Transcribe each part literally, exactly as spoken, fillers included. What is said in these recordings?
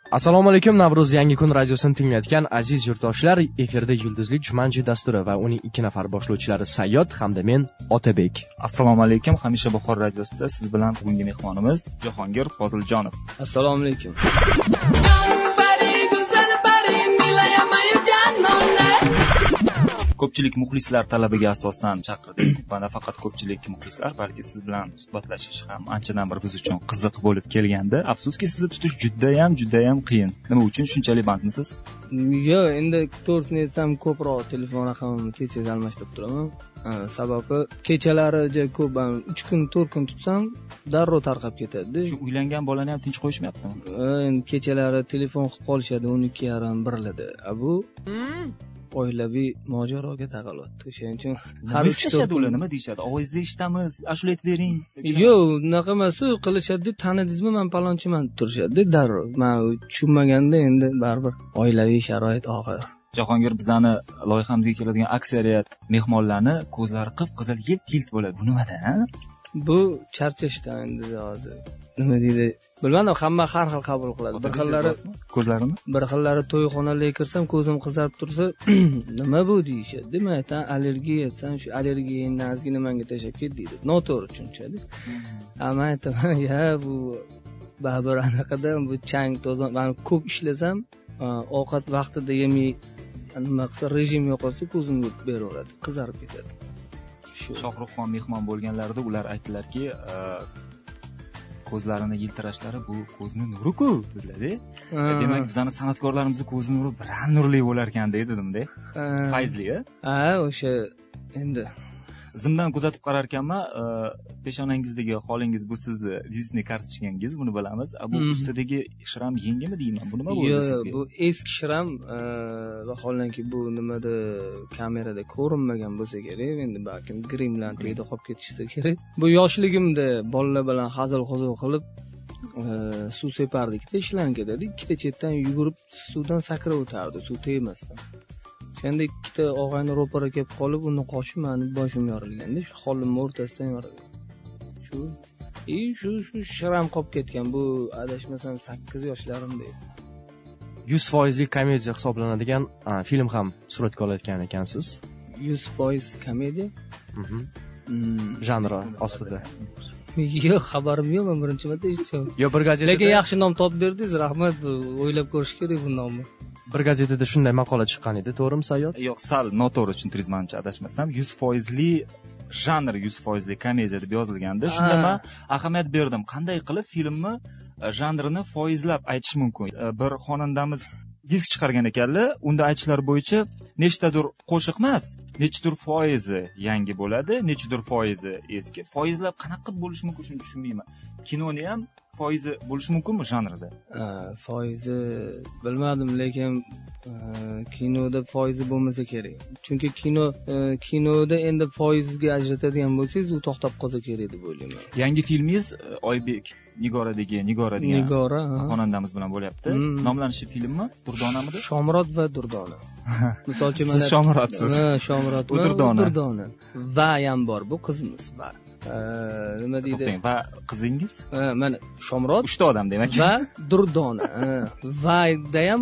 Assalomu alaykum, Navro'z yangi kun radiosini tinglayotgan aziz yurtdoshlar, efirda Yulduzli Jumanji dasturi va uning ikki nafar boshlovchilari Sayyod hamda men Otabek. Assalomu alaykum, hamisha Buxor radiosida siz bilan bugungi mehmonimiz Jahongir Foziljonov. Assalomu alaykum. Ko'pchilik muxlislar talabiga asosan chaqirdik va nafaqat ko'pchilik muxlislar, balki siz bilan suhbatlashish ham anchadan bir biz uchun qiziq bo'lib kelgandi. Afsuski sizni tutish juda ham juda ham qiyin. Nima uchun shunchalik bandmisiz? Yo'q, endi to'g'risini aytsam, ko'proq telefon raqamimni tez-tez almashtirib turaman. Sababi kechalari juda ko'p, uch kun, to'rt kun tutsam, darrov tarqab ketadi. Shu uylangan bolani ham tinch qo'yishmayaptimi? Endi kechalari telefon qilib qolishadi o'n ikki yarim birlarda. Bu oilaviy mojaroga taqalyapti. O'shaning uchun har uch to'rt ular nima deyshadi? Ovozda eshitamiz, ashula aytib bering. Yo'q, unaqa emas, qilishadi, tanidingizmi, men palonchiman turishadi darrov. Men tushunmaganda endi baribir oilaviy sharoit og'ir. Jahongir, bizani loyihamizga keladigan aksariyat mehmonlarni ko'zlari qip-qizil yilt-yilt bo'ladi. Bu nimadan? Bu charchashdan endi hozir. Nima deydi? Bilmadim, hamma har xil qabul qiladi. Bir xillari ko'zlarini, bir xillari to'yxonalarga kirsam, ko'zim qizarib tursa, nima bu deyishadi. Demak, allergiya, sen shu allergiyangni ozgina menga tashlab ket deydi. Noto'g'ri tushunchadi. Amma aytaman, ya bu baribir anaqadan bu chang to'zon, men ko'p ishlasam, ovqat vaqtida yemay, nima qilsa rejim yo'qolsa, ko'zimga beraveradi, qizarib ketadi. Shohruxxon mehmon bo'lganlarida ular aytdilarki, ko'zlarini yiltirashlari bu ko'zni nuri-ku dedilar-da. Demak, bizani san'atkorlarimizning ko'zi nuri biram nurli bo'lar ekan deydimda. Fayzli-a? Ha, o'sha endi zimdan kuzatib qarar ekanman, peshonangizdagi holingiz bu sizni vizitniy kartochkangiz, buni bilamiz. Bu ustidagi shram yengimi deyman? Bu nima bo'ldi sizga? Yo'q, bu eski shram, vaholanki bu nimada kamerada ko'rinmagan bo'lsa kerak, endi balkim grimlan tegdi qolib ketishsa kerak. Bu yoshligimda bolalar bilan hazil-huzul qilib suv separdik-da, ishlankada, ikkita chetdan yugurib suvdan sakrab o'tardi, suv tegmasdan. Endi ikkita og'ayni ro'para kelib qolib, uni qoshi meni boshim yorilganda, shu holimning o'rtasidan yorilgan. Shu, e shu shu shram qolib ketgan. Bu adashmasam sakkiz yoshlarimda edi. yuz foiz komediya hisoblanadigan film ham suratga olayotgan ekansiz. yuz foiz komediya? Mhm. Janri ostida. Yo'q, xabarim yo'q, men birinchi marta eshitdim. Yo, bir gazetada. Lekin yaxshi nom topib berdingiz, rahmat. O'ylab ko'rish kerak bu nomni. Bir gazetada shunday maqola chiqqan edi, to'g'rimi Sayyod? Yo'q, sal noto'g'ri tushuntiringiz, menimcha adashmasam, yuz foiz li janr yuz foiz li komediya deb yozilganda, shunda men ahamiyat berdim. Qanday qilib filmni janrini foizlab aytish mumkin? Bir xonandamiz disk chiqargan ekanlar, unda aytishlar bo'yicha nechtadir qo'shiq emas, nechidir foizi yangi bo'ladi, nechidir foizi eski. Foizlab qanaqa qilib bo'lishi mumkin, shuni tushunmayman. Kinoni ham foizi bo'lishi mumkinmi janrida? Foizi bilmadim, lekin kinoda foizi bo'lmasa kerak. Chunki kino kinoda endi foizga ajratadigan bo'lsangiz, u to'xtab qolsa kerak deb o'ylayman. Yangi filmingiz Oybek Nigoradagi Nigora degan Nigora xonandamiz bilan bo'lyapti. Nomlanishi filmmi? Durdonamidi? Shomurod va Durdona. Misolchi mana siz Shomurodsiz. Ha, Shomurod va Durdona. Va ham bor, bu qizimiz bor. Nima deydi? Va qizingiz? Ha, mana Shomurod uchta odam demak. Va Durdona. Va da ham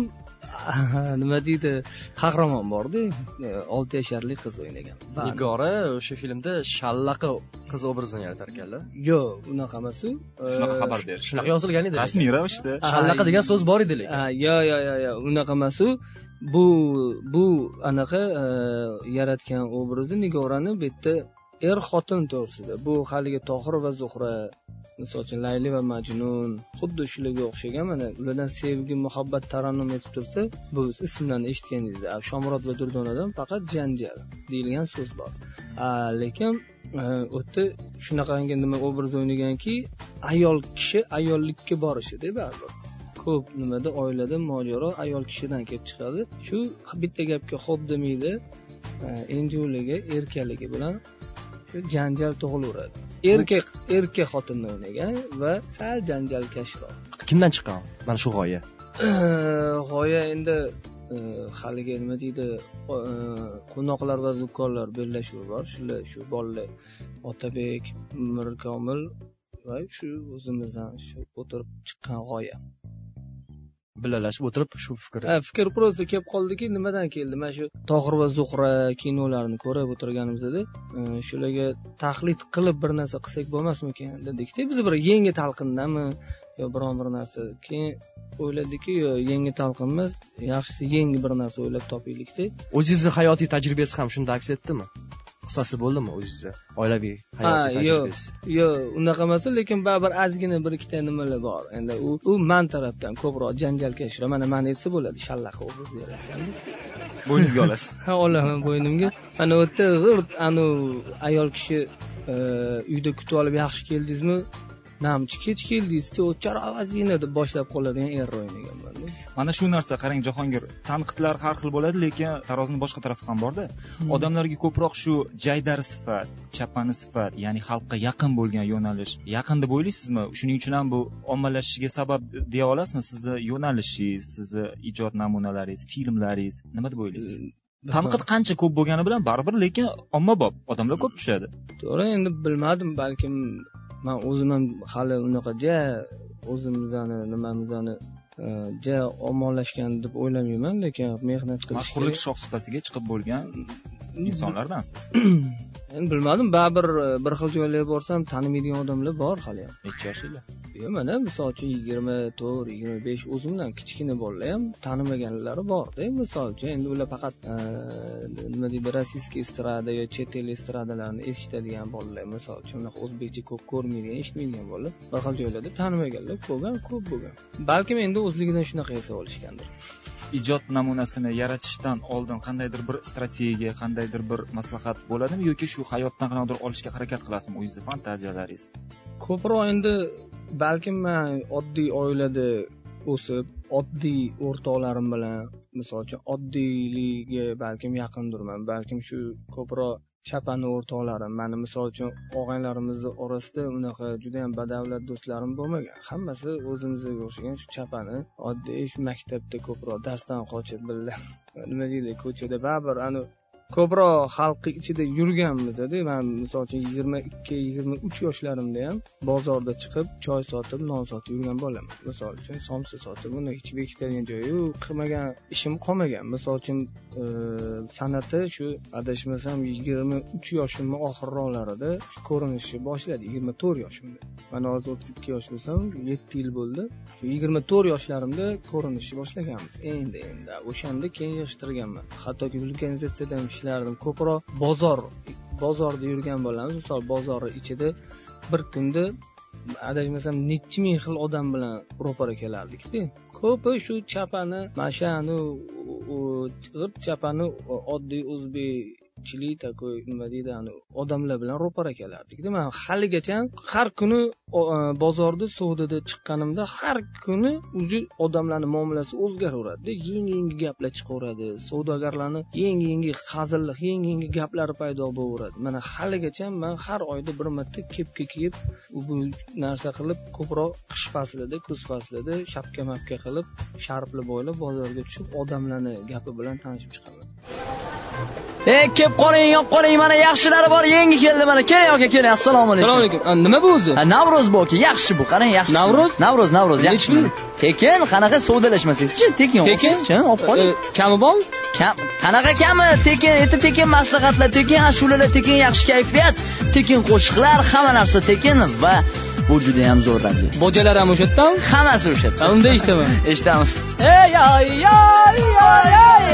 nima deydi? Qahramon bor-da, olti yasharli qiz o'ynagan. Nigora o'sha filmda shallaqi qiz obrazini yaratar ekanlar. Yo'q, unaqa emas u. Shunaqa xabar berish. Shunaqa yozilgan edi. Rasmiy ravishda. Shallaqa degan so'z bor edi lekin. Ha, yo'q, yo'q, yo'q, unaqa emas u. Bu bu anaqa yaratgan obrazi Nigorani bu yerda er xotin to'g'risida. Bu haligi Tohir va Zuhra, misol uchun Layli va Majnun, xuddi shularga o'xshagan, mana ulardan sevgi, muhabbat tarannum etib tursa, bu ismlarni eshitganingizda Shomurod va Durdonadan faqat janjal deyilgan so'z bor. Lekin o'tda shunaqangi nima obraz o'ynaganki, ayol kishi ayollikka borishida baribir. Ko'p nimada oilada mojaro ayol kishidan kelib chiqadi. Shu bitta gapga xo'p demaydi, enjuvligi, erkaligi bilan shu janjal tug'ilaveradi. Erkak erkak xotinni o'ynagan va sal janjalkashroq. Kimdan chiqqan mana shu g'oya? G'oya endi haligi nima deydi, qo'noqlar va zukkorlar bellashuvi bor. Shular shu bolalar Otabek, Mirkomil va shu o'zimizdan shu o'tirib chiqqan g'oya. birgalashib o'tirib shu fikr ha fikr просто kelib qoldiki, nimadan keldi? Mana shu Tohir va Zuhra kinolarini ko'rib o'tirganimizda shularga taqlid qilib bir narsa qilsak bo'lmasmikan dedikda, biz bir yangi talqindami yo biron bir narsa. Keyin o'yladiki, yo yangi talqin emas, yaxshisi yangi bir narsa o'ylab topaylikda. O'zingizni hayotiy tajribasi ham shunda aks etdimi? Qissasi bo'ldimi o'zingizda? Oilaviy hayotiy tajribasi? Yo'q, yo'q, unaqa emas, lekin baribir ozgina bir ikkita nimalar bor. Endi u u men tarafdan ko'proq janjalkashroq. Mana meni aytsa bo'ladi, shallaqa obraz yaratganda. Bo'yningizga olasiz. Ha, olaman bo'ynimga. Mana u yerda g'irt anu ayol kishi uyda kutib olib, yaxshi keldingizmi? Namchi kech keldingiz-ku, o'char avazingni deb boshlab qoladigan er o'ynaganman. Mana shu narsa qarang Jahongir, tanqidlar har xil bo'ladi, lekin tarozining boshqa tarafi ham bor-da. Odamlarga ko'proq shu jaydar sifat, chapani sifat, ya'ni xalqqa yaqin bo'lgan yo'nalish yaqin deb o'ylaysizmi? Shuning uchun ham bu ommalashishiga sabab deya olasizmi? Sizni yo'nalishingiz, sizni ijod namunalaringiz, filmlaringiz, nima deb o'ylaysiz? Tanqid qancha ko'p bo'lgani bilan baribir, lekin ommabop odamlar ko'p tushadi. To'g'ri, endi bilmadim, balkim men o'zim ham hali unaqa ja o'zimizni nimamizni ja ommalashgan deb o'ylamayman, lekin mehnat qilish mashhurlik shohsupasiga chiqib bo'lgan insonlardansiz. Endi bilmadim, baribir bir xil joylarga borsam tanimaydigan odamlar bor hali ham. Necha yoshinglar? Yo, mana misol uchun yigirma to'rt yigirma besh o'zimdan kichkina bolalar ham tanimaganlari bor-da. Misol uchun endi ular faqat nima deydi, rossiyskiy estrada yo chet el estradalarini eshitadigan bolalar, misol uchun unaqa o'zbekcha ko'p ko'rmaydigan, eshitmaydigan bolalar bir xil joylarda tanimaganlar ko'rgan, ko'p bo'lgan. Balkim endi o'zligidan shunaqa yasab olishgandir. Ijod namunasini yaratishdan oldin qandaydir bir strategiya, qandaydir bir maslahat bo'ladimi yoki shu hayotdan qanaqadir olishga harakat qilasizmi o'zingizning fantaziyalaringiz? Ko'proq endi balkim men oddiy oilada o'sib, oddiy o'rtoqlarim bilan, misol uchun oddiyligiga balkim yaqindurman. Balkim shu ko'proq chapani o'rtoqlarim, meni misol uchun og'aylarimizni orasida unaqa juda ham badavlat do'stlarim bo'lmagan. Hammasi o'zimizga o'xshagan shu chapani, oddiy shu maktabda ko'proq darsdan qochib birga nima deydi, ko'chada baribir ani ko'proq xalq ichida yurganmiz-da. Men misol uchun yigirma ikki yigirma uch yoshlarimda ham bozorda chiqib choy sotib, non sotib yurgan bolaman. Misol uchun somsa sotib, uni hech bekitadigan joyi yo'q, qilmagan ishim qolmagan. Misol uchun san'ati shu adashmasam yigirma uch yoshimning oxirroqlarida ko'rinishni boshladi. yigirma to'rt yoshimda. Men hozir o'ttiz ikki yosh bo'lsam, yetti yil bo'ldi. Shu yigirma to'rt yoshlarimda ko'rinishni boshlaganmiz. Endi endi o'shanda keyin yig'ishtirganman. Hattoki vulkanizatsiyada ishlardim. Ko'proq bozor, bozorda yurgan bo'lamiz. Misol bozor ichida bir kunda adashmasam necha ming xil odam bilan ro'para kelardik-da. Ko'pi shu chapani, mashani, g'irt chapani oddiy o'zbekchilik takoy nima deydi, ani odamlar bilan ro'para kelardik-da. Men haligacha har kuni bozorda, savdoda chiqqanimda har kuni uji odamlarning muomalasi o'zgaraveradi. Yangi-yangi gaplar chiqaveradi. Savdogarlarni yangi-yangi hazillik, yangi-yangi gaplari paydo bo'laveradi. Mana haligacha men har oyda bir marta kepka kiyib, bu narsa qilib, ko'proq qish faslida, kuz faslida shapka-mapka qilib, sharpli bo'ylab bozorga tushib, odamlarning gapi bilan tanishib chiqaman. Ey, kelib qoling, yo'q qoling, mana yaxshilari bor, yangi keldi mana. Keling aka, keling. Assalomu alaykum. Assalomu alaykum. Nima bu o'zi? Navro'z bu aka, yaxshi bu, qarang, yaxshi. Navro'z? Navro'z, Navro'z, yaxshi. Tekin, qanaqa savdalashmasangizchi? Tekin, tekin, olib qoling. Kami bormi? Kam, qanaqa kami? Tekin, eti tekin maslahatlar, tekin ashulalar, tekin yaxshi kayfiyat, tekin qo'shiqlar, hamma narsa tekin va bu juda ham zo'r radio. Bojalar ham o'sha yerdan? Hammasi o'sha yerdan. Unda eshitaman. Eshitamiz. Ey ay ay ay ay.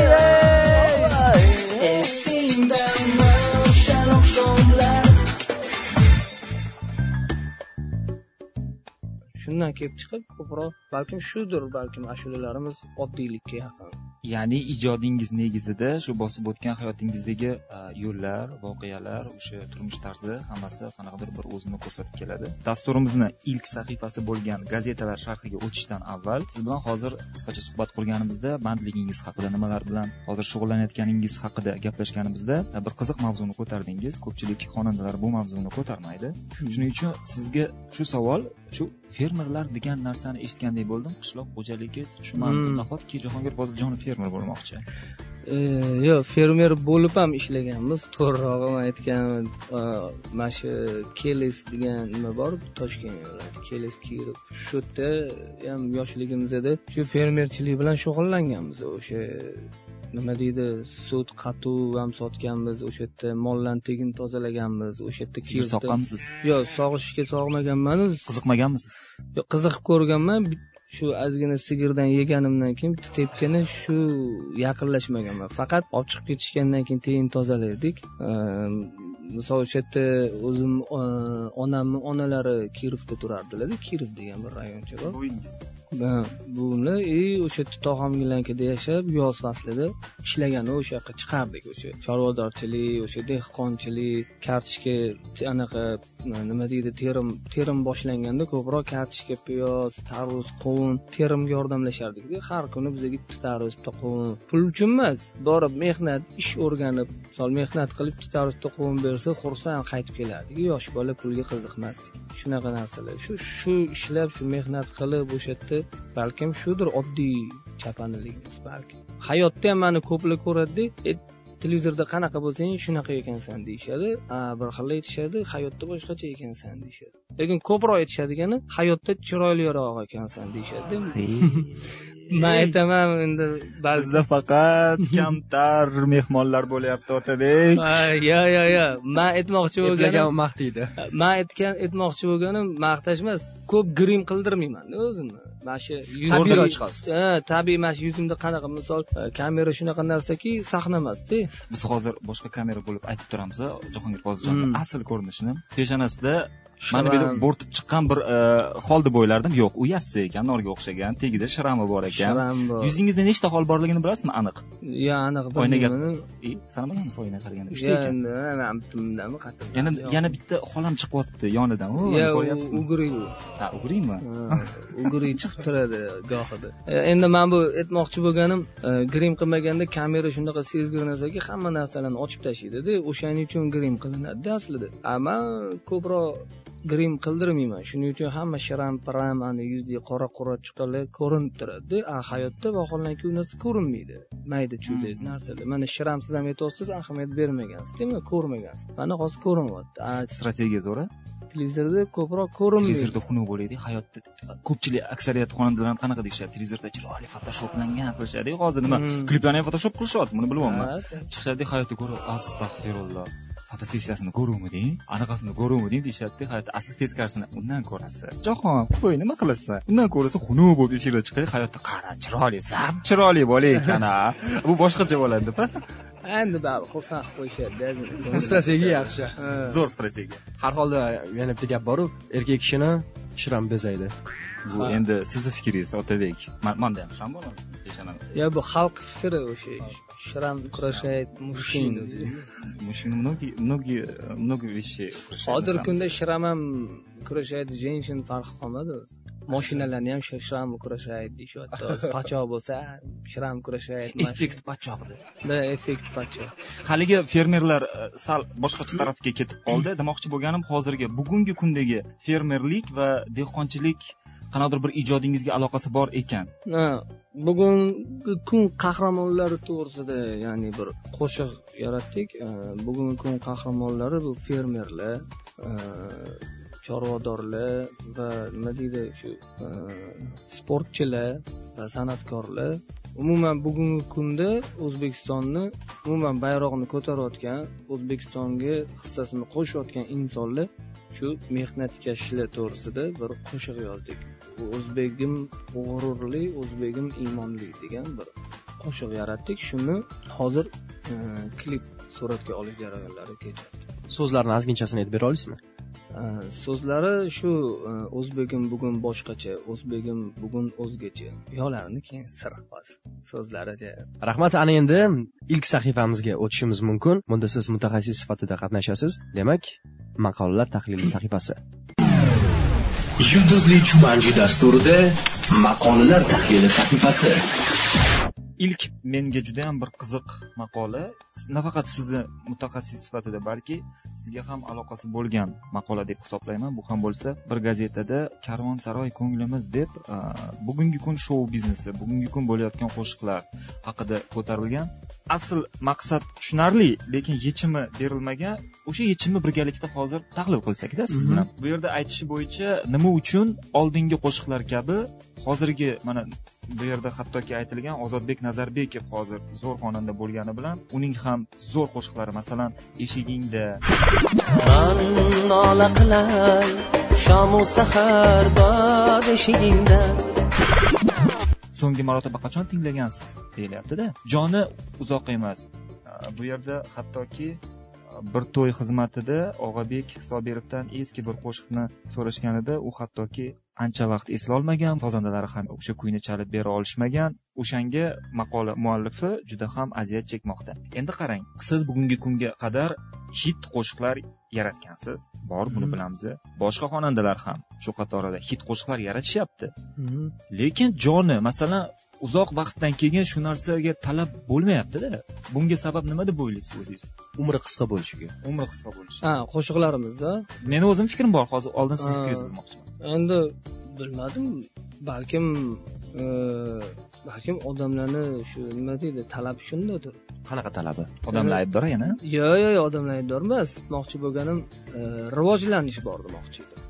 Shundan kelib chiqib, ko'proq balkim shudir, balkim ashulalarimiz oddiylikka yaqin. Ya'ni ijodingiz negizida shu bosib o'tgan hayotingizdagi yo'llar, voqealar, o'sha turmush tarzi hammasi qanaqadir bir o'zini ko'rsatib keladi. Dasturimizni ilk sahifasi bo'lgan gazetalar sharhiga o'tishdan avval siz bilan hozir qisqacha suhbat qurganimizda, bandligingiz haqida, nimalar bilan hozir shug'ullanayotganingiz haqida gaplashganimizda bir qiziq mavzuni ko'tardingiz. Ko'pchilik xonandalar bu mavzuni ko'tarmaydi. Shuning uchun sizga shu savol, shu fermerlar degan narsani eshitgandek bo'ldim. Qishloq xo'jaligi tushman, nahotki Jahongir Poziljonov fermer bo'lmoqchi. yo'q, fermer bo'lib ham ishlaganmiz. To'g'rirog'i men aytgan, mana shu Keles degan nima bor, Toshkent viloyati Keles Kirov. Shu yerda ham yoshligimizda shu fermerchilik bilan shug'ullanganmiz. O'sha nima deydi, sut qatuv ham sotganmiz, o'sha yerda mollarni tegin tozalaganmiz, o'sha yerda Sigir soqqanmisiz? Yo'q, sog'ishga sog'maganman. Qiziqmaganmisiz? Yo'q, qiziqib ko'rganman. Shu ozgina sigirdan yeganimdan keyin bitta tepkini shu yaqinlashmaganman. Faqat olib chiqib ketishgandan keyin teyin tozalardik. Misol o'sha yerda o'zim onamni onalari Kirovda turardilar-da, Kirov degan bir rayoncha bor. Bo'yingiz. Buni e o'sha yerda tog'amgilarnikida yashab, yoz faslida ishlagani o'sha yoqqa chiqardik. O'sha chorvadorchilik, o'sha dehqonchilik, kartoshka anaqa nima deydi, terim terim boshlanganda ko'proq kartoshka, piyoz, tarvuz, qovun terimga yordamlashardik-da. Har kuni bizga bitta tarvuz, bitta qovun. Pul uchun emas, borib mehnat, ish o'rganib, misol mehnat qilib bitta tarvuz, bitta qovun bersa, xursand qaytib kelardik. Yosh bola pulga qiziqmasdik. Shunaqa narsalar. Shu shu ishlab, shu mehnat qilib o'sha yerda balkim shudir oddiy chapaniligimiz balki. Hayotda ham meni ko'plar ko'radi, televizorda qanaqa bo'lsang shunaqa ekansan deyshadi. A, bir xil aytishadi, hayotda boshqacha ekansan deyshadi. Lekin ko'proq aytishadigani hayotda chiroyliroq ekansan deyshadi. Men aytaman endi bizda faqat kamtar mehmonlar bo'lyapti Otabek. Yo yo yo, men aytmoqchi bo'lganim maqtaydi. Men aytgan aytmoqchi bo'lganim maqtash emas, ko'p grim qildirmayman o'zimni. Mana shu tabiiy ochiqasiz. Ha, tabiiy mana shu yuzimda qanaqa, misol kamera shunaqa narsaki, sahna emas-da. Biz hozir boshqa kamera bo'lib aytib turamiz, Jahongir Pozjonning asl ko'rinishini. Peshonasida mana bu bo'rtib chiqqan bir hol deb o'ylardim. Yo'q, u yassi ekan, norga o'xshagan, tagida shirami bor ekan. Yuzingizda nechta hol borligini bilasizmi aniq? Yo, aniq bilmayman. E, sanamaganmiz oynaga qaraganda? uchta ekan. Men bitimdami qatim. Yana yana bitta xolam chiqyapti yonidan. O, ko'ryapsizmi? Ugri. Ha, ugrimi? Ugri chiqib turadi gohida. Endi men bu aytmoqchi bo'lganim, grim qilmaganda kamera shunaqa sezgir narsaki, hamma narsalarni ochib tashlaydi-da. O'shaning uchun grim qilinadi aslida. Ammo ko'proq grim qildirmayman. Shuning uchun hamma shiram param ani yuzdagi qora qora chiqalar ko'rinib turadi. A hayotda vaholanki u narsa ko'rinmaydi. Mayda chuyda narsalar. Mana shiramsiz ham aytasiz, ahamiyat bermagansiz, deymi? Ko'rmagansiz. Mana hozir ko'rinyapti. Strategiya zo'ra. Televizorda ko'proq ko'rinmaydi. Televizorda xunuk bo'ladi. Hayotda ko'pchilik aksariyat xonandalar qanaqa deyishadi? Televizorda chiroyli photoshoplangan qilishadi. Hozir nima kliplarni ham photoshop qilishyapti, buni bilmayman. Chiqishadi hayotda ko'ra, astag'firulloh. Fotosessiyasini ko'ruvmiding, anaqasini ko'ruvmiding deyishadi. Hayotda asl teskarisini undan ko'rasiz. Jahon, qo'y nima qilasan? Undan ko'rasa xunuk bo'lib efirga chiqadi. Hayotda qara, chiroyli, zab chiroyli bola ekan-a. Bu boshqacha bo'ladi-da. Endi bari xursand qilib qo'yishadi. Bu strategiya yaxshi. Zo'r strategiya. Har holda yana bitta gap bor-ku, erkak kishini shiram bezaydi. Bu endi sizni fikringiz, Otabek. Menda ham shiram bo'ladi. Ya bu xalq fikri o'sha. Shiram украшает мужчину. Мужчины многие многие многие вещи украшают. Hozirgi kunda shiram ham украшает женщин farqi qolmadi o'zi. Mashinalarni ham shiram украшает deyishyapti. Pachoq bo'lsa, shiram украшает. Effekt pachoqdi. Da, effekt pachoq. Haligi fermerlar sal boshqacha tarafga ketib qoldi. Demoqchi bo'lganim, hozirgi bugungi kundagi fermerlik va dehqonchilik qanaqadir bir ijodingizga aloqasi bor ekan. Ha, bugungi kun qahramonlari to'g'risida, ya'ni bir qo'shiq yaratdik. Bugungi kun qahramonlari bu fermerlar, chorvadorlar va nima deydi, shu sportchilar va san'atkorlar. Umuman bugungi kunda O'zbekistonni, umuman bayrog'ini ko'tarayotgan, O'zbekistonga hissasini qo'shayotgan insonlar shu mehnatkashlar to'g'risida bir qo'shiq yozdik. Bu o'zbegim g'ururli, o'zbegim iymonli degan bir qo'shiq yaratdik. Shuni hozir klip suratga olish jarayonlari kechyapti. So'zlarni ozginchasini aytib bera olasizmi? So'zlari shu: o'zbegim bugun boshqacha, o'zbegim bugun o'zgacha. Yo'llarini keyin sir qolsin. So'zlaricha. Rahmat. Ana endi ilk sahifamizga o'tishimiz mumkin. Bunda siz mutaxassis sifatida qatnashasiz. Demak, maqolalar tahlili sahifasi. Yulduzli Jumanji dasturida maqolalar tahlili sahifasi. ilk menga juda ham bir qiziq maqola, nafaqat sizni mutaxassis sifatida, balki sizga ham aloqasi bo'lgan maqola deb hisoblayman. Bu ham bo'lsa, bir gazetada Karvonsaroy ko'nglimiz deb bugungi kun shou biznesi, bugungi kun bo'layotgan qo'shiqlar haqida ko'tarilgan. Asl maqsad tushunarli, lekin yechimi berilmagan. O'sha yechimni birgalikda hozir tahlil qilsak-da siz bilan. Bu yerda aytishi bo'yicha nima uchun oldingi qo'shiqlar kabi hozirgi mana bu yerda hattoki aytilgan Ozodbek Nazarbekov hozir zo'r xonanda bo'lgani bilan uning ham zo'r qo'shiqlari, masalan, Eshigingda, man nola qilay shom u sahar bor eshigingda, so'nggi marotaba qachon tinglagansiz deyilyapti-da. Joni uzoq emas. Bu yerda hattoki bir to'y xizmatida Og'abek Sobirovdan eski bir qo'shiqni so'rashganida u hattoki ancha vaqt eslay olmagan, sozandalari ham o'sha kuyni chalib bera olishmagan. O'shanga maqola muallifi juda ham aziyat chekmoqda. Endi qarang, siz bugungi kunga qadar hit qo'shiqlar yaratgansiz. Bor, buni bilamiz. Boshqa xonandalar ham shu qatorida hit qo'shiqlar yaratishyapti. Lekin joni, masalan, uzoq vaqtdan keyin shu narsaga talab bo'lmayapti-da. Bunga sabab nima deb o'ylaysiz o'zingiz? Umri qisqa bo'lishiga. Umri qisqa bo'lishi. Ha, qo'shiqlarimizda. Meni o'zim fikrim bor, hozir oldin siz fikringizni bilmoqchiman. Endi bilmadim, balkim e, balkim odamlarni shu nima deydi, talab shundadir. Qanaqa talabi? Odamlar aybdor yana? Yo'q, yo'q, odamlar aybdor emas. Moqchi bo'lganim e, rivojlanish bor demoqchi edim.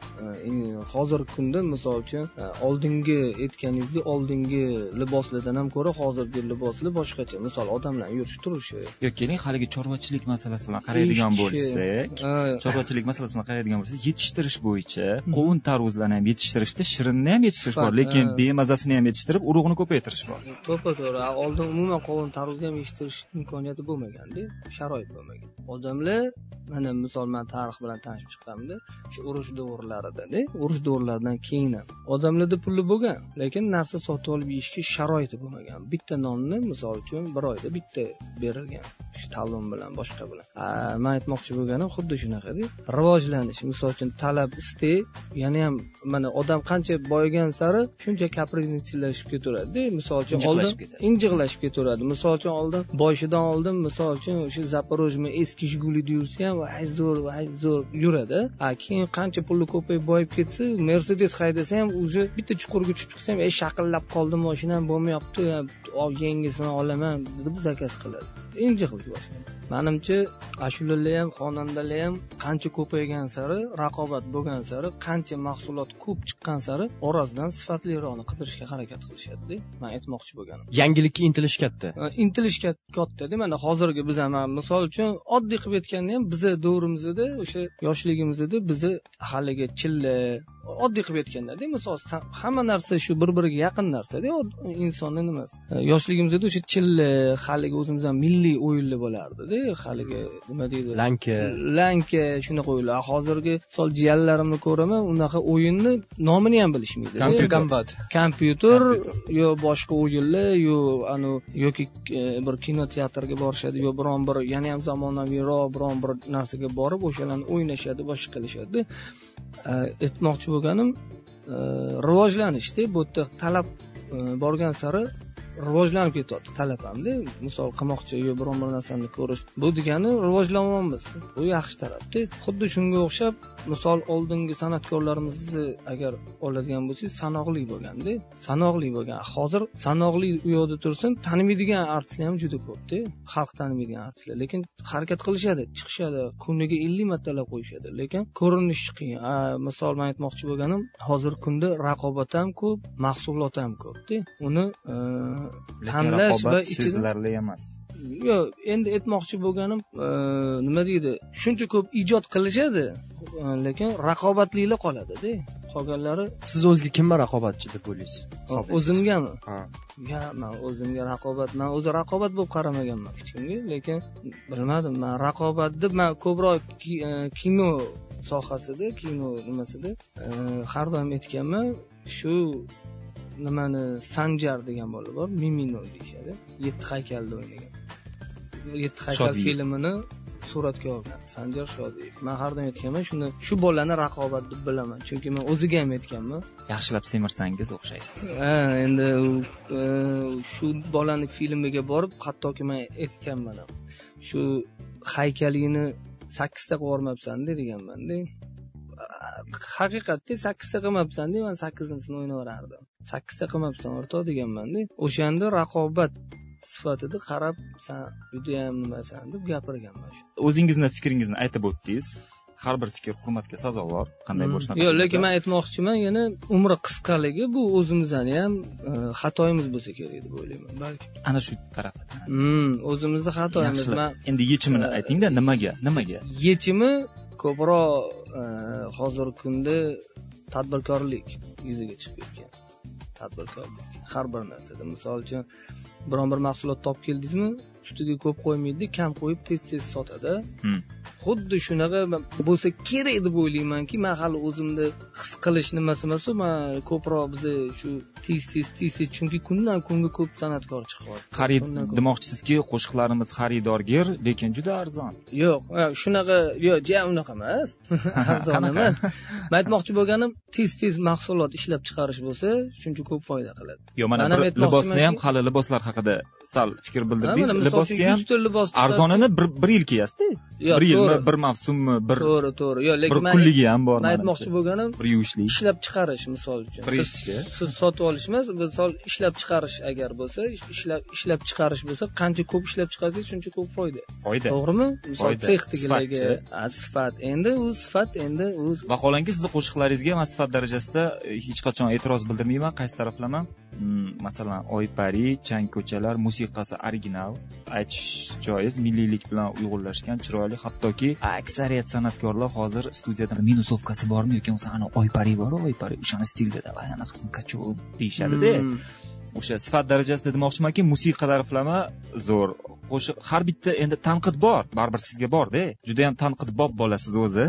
Hozirgi kunda misol uchun oldingi aytganingizdek oldingi liboslardan ham ko'ra hozirgi liboslar boshqacha. Misol odamlar yurish turishi. Yo'q, keling haligi chorvachilik masalasi bilan qaraydigan bo'lsak, chorvachilik masalasi bilan qaraydigan bo'lsak, yetishtirish bo'yicha qovun tarvuzlarni ham yetishtirishda shirinni ham yetishtirish bor, lekin bemazasini ham yetishtirib urug'ini ko'paytirish bor. To'ppa-to'g'ri. Oldin umuman qovun tarvuzni ham yetishtirish imkoniyati bo'lmagan-da, sharoit bo'lmagan. Odamlar mana misol men tarix bilan tanishib chiqqanimda, shu urush davrlarida-da, urush davrlaridan keyin ham odamlarda puli bo'lgan, lekin narsa sotib olib yeyishga sharoiti bo'lmagan. Bitta nonni misol uchun bir oyda bitta berilgan, shu talon bilan boshqa bilan. Men aytmoqchi bo'lganim xuddi shunaqa-da. Rivojlanish, misol uchun talab, istek, yana ham mana odam qancha boygan sari shuncha kapriznichilashib ketaveradi-da. Misol uchun oldin injiqlashib ketaveradi. Misol uchun oldin boshidan oldin misol uchun o'sha Zaporojmi eski Jigulida yursa ham voy zo'r, voy zo'r yuradi. A keyin qancha puli ko'payib boyib ketsa, Mercedes haydasa ham o'zi bitta chuqurga tushib chiqsa ham, "Ey shaqillab qoldim, mashinam bo'lmayapti, yangisini olaman" deb zakas qiladi. Injiqlik boshlaydi. Menimcha, ashulalar ham, xonandalar ham qancha ko'paygan sari, raqobat bo'lgan sari, qancha mahsulot ko'p chiqqan sari orasidan sifatliroqni qidirishga harakat qilishadi-da. Men aytmoqchi bo'lganim. Yangilikka intilish katta. Intilish katta-da. Mana hozirgi biz ham misol uchun oddiy qilib aytganda ham biz davrimizda, o'sha yoshligimizda biz haligi chilla oddiy qilib aytganda-da, misol hamma narsa shu bir-biriga yaqin narsa-da, insonning nimasi. Yoshligimizda o'sha chilla, haligi o'zimizdan milliy o'yinlar bo'lardi-da, haligi nima deydi? Lanka. Lanka shunaqa o'yinlar. Hozirgi misol jiyanlarimni ko'raman, unaqa o'yinni nomini ham bilishmaydi. Kompyuter. Kompyuter yo boshqa o'yinlar, yo anu yoki bir kino teatrga borishadi, yo biron bir yana ham zamonaviyroq biron bir narsaga borib o'shalarni o'ynashadi, boshqa qilishadi. Aytmoqchi bo'lganim, rivojlanishda bu yerda talab borgan sari rivojlanib ketyapti talab hamda. Misol qilmoqchi yo biron bir narsani ko'rish. Bu degani rivojlanyapmiz. Bu yaxshi tarafda. Xuddi shunga o'xshab, misol oldingi san'atkorlarimizni agar oladigan bo'lsangiz, sanoqli bo'lganda, sanoqli bo'lgan. Hozir sanoqli u yoqda tursin, tanimaydigan artistlar ham juda ko'pda. Xalq tanimaydigan artistlar, lekin harakat qilishadi, chiqishadi, kuniga ellik martalab qo'yishadi, lekin ko'rinish qiyin. Misol men aytmoqchi bo'lganim, hozir kunda raqobat ham ko'p, mahsulot ham ko'pda. Uni tanlash va sezilarli emas. Yo'q, endi aytmoqchi bo'lganim, nima deydi? Shuncha ko'p ijod qilishadi, lekin raqobatlilar qoladi-da. Qolganlari siz o'zga kimga raqobatchi deb o'ylaysiz? O'zimgami? Ha. Ya, men o'zimga raqobat, men o'zi raqobat bo'lib qaramaganman hech kimga, lekin bilmadim, men raqobat deb men ko'proq kino sohasida, kino nimasida har doim aytganman, shu nimani Sanjar degan bola bor, Mimino deyshadi. yetti haykalda o'ynagan. yetti haykal filmini suratga olgan Sanjar Shodiyev. Men har doim aytganman, shuni shu bolani raqobat deb bilaman, chunki men o'ziga ham aytganman. Yaxshilab semirsangiz o'xshaysiz. Ha, endi shu bolani filmiga borib, hattoki men aytganman ham. Shu haykalini sakkizta qilib deganman-da. Haqiqatda sakkizta qilmabsan-da, men sakkizinchisini o'ynaverardim. sakkizta qilmabsan o'rtoq deganman-da. O'shanda raqobat sifatida qarab, sen juda ham nimasan deb gapirganman shu. O'zingizni fikringizni aytib o'tdingiz. Har bir fikr hurmatga sazovor. Qanday bo'lishini. Yo'q, lekin men aytmoqchiman, yana umri qisqaligi bu o'zimizning ham xatoyimiz bo'lsa kerak deb o'ylayman, balki. Ana shu tarafdan. Hmm, o'zimizning xatoyimiz. Men endi yechimini ayting-da, nimaga? Nimaga? Yechimi ko'proq hozirgi kunda tadbirkorlik yuzaga chiqib ketgan. Tadbirkorlik har bir narsada, misol uchun biron bir mahsulot topib keldingizmi, ustiga ko'p qo'ymaydi, kam qo'yib tez-tez sotadi. Xuddi shunaqa bo'lsa kerak deb o'ylaymanki, men hali o'zimda his qilish nimasi emas, men ko'proq bizni shu tez-tez tez-tez, chunki kundan kunga ko'p san'atkor chiqyapti. Xarid demoqchisizki, qo'shiqlarimiz xaridorgir, lekin juda arzon. Yo'q, shunaqa, yo'q, ja unaqa emas. Arzon emas. Men aytmoqchi bo'lganim, tez-tez mahsulot ishlab chiqarish bo'lsa, shuncha ko'p foyda qiladi. Yo'q, mana bir libosni ham, hali liboslar haqida sal fikr bildirdingiz. Libosni ham arzonini bir yil kiyasiz-da. bir yilmi, bir mavsummi, bir to'g'ri, to'g'ri. Yo'q, lekin bir kunligi ham bor. Men aytmoqchi bo'lganim, bir yuvishlik. Ishlab chiqarish misol uchun. Siz sotib olish emas, misol ishlab chiqarish agar bo'lsa, ishlab ishlab chiqarish bo'lsa, qancha ko'p ishlab chiqarsangiz, shuncha ko'p foyda. Foyda. To'g'rimi? Misol sexdigilarga sifat, endi u sifat, endi u vaholanki sizni qo'shiqlaringizga men sifat darajasida hech qachon e'tiroz bildirmayman, qaysi taraflama. Masalan, Oypari, Chang ko'chalar musiqasi original, aytish joiz, milliylik bilan uyg'unlashgan, chiroyli, hattoki aksariyat san'atkorlar hozir studiyada minusovkasi bormi yoki bo'lmasa ana Oypari bor, Oypari o'shani stilda da ana qizim kacho deyishadi-da. O'sha sifat darajasida demoqchimanki, musiqa taraflama zo'r. Qo'shiq har bitta endi tanqid bor, baribir sizga bor-da. Juda ham tanqidbob bo'lasiz o'zi.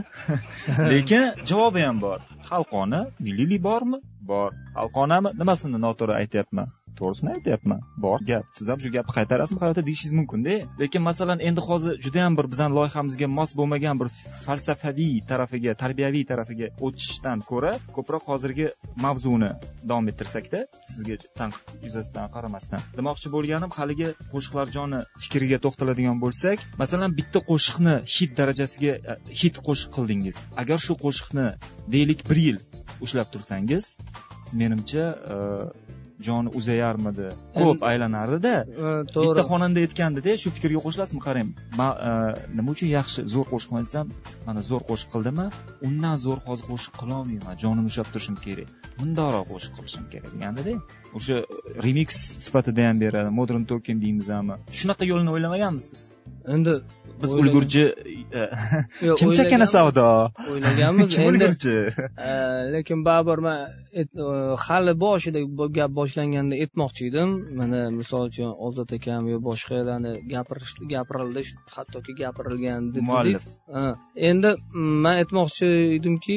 Lekin javobi ham bor. Xalqona, milliylik bormi? Bor. Xalqonami? Nimasini noto'g'ri aytayapman? To'g'risini aytayapman. Bor gap. Siz ham shu gapni qaytarasizmi hayotda deyishingiz mumkin-da. Lekin masalan, endi hozir juda ham bir bizning loyihamizga mos bo'lmagan bir falsafaviy tarafiga, tarbiyaviy tarafiga o'tishdan ko'ra, ko'proq hozirgi mavzuni davom ettirsak-da, sizga tanqid yuzasidan qaramasdan. Demoqchi bo'lganim, haligi qo'shiqlar joni fikriga to'xtaladigan bo'lsak, masalan, bitta qo'shiqni hit darajasiga hit qo'shiq qildingiz. Agar shu qo'shiqni deylik bir yil ushlab tursangiz, menimcha joni uzayarmidi, ko'p aylanardi-da. Bitta xonanda aytgandi-da, shu fikrga qo'shilasizmi? Qarang, nima uchun yaxshi zo'r qo'shiq desam, mana zo'r qo'shiq qildimmi, undan zo'r hozir qo'shiq qila olmayman, jonim ushlab turishim kerak, bundoq qo'shiq qilishim kerak degandi-da. O'sha remix sifatida ham beradi, modern talking deymizmi? Shunaqa yo'lni o'ylamaganmisiz? Endi biz ulgurji kim chakana savdo o'ylaganmiz endi, lekin baribir men hali boshida gap boshlanganda aytmoqchi edim, mana misol uchun Ozod akam yo boshqalarni gapirish gapirildi, hattoki gapirilgan dedingiz. Endi men aytmoqchi edimki,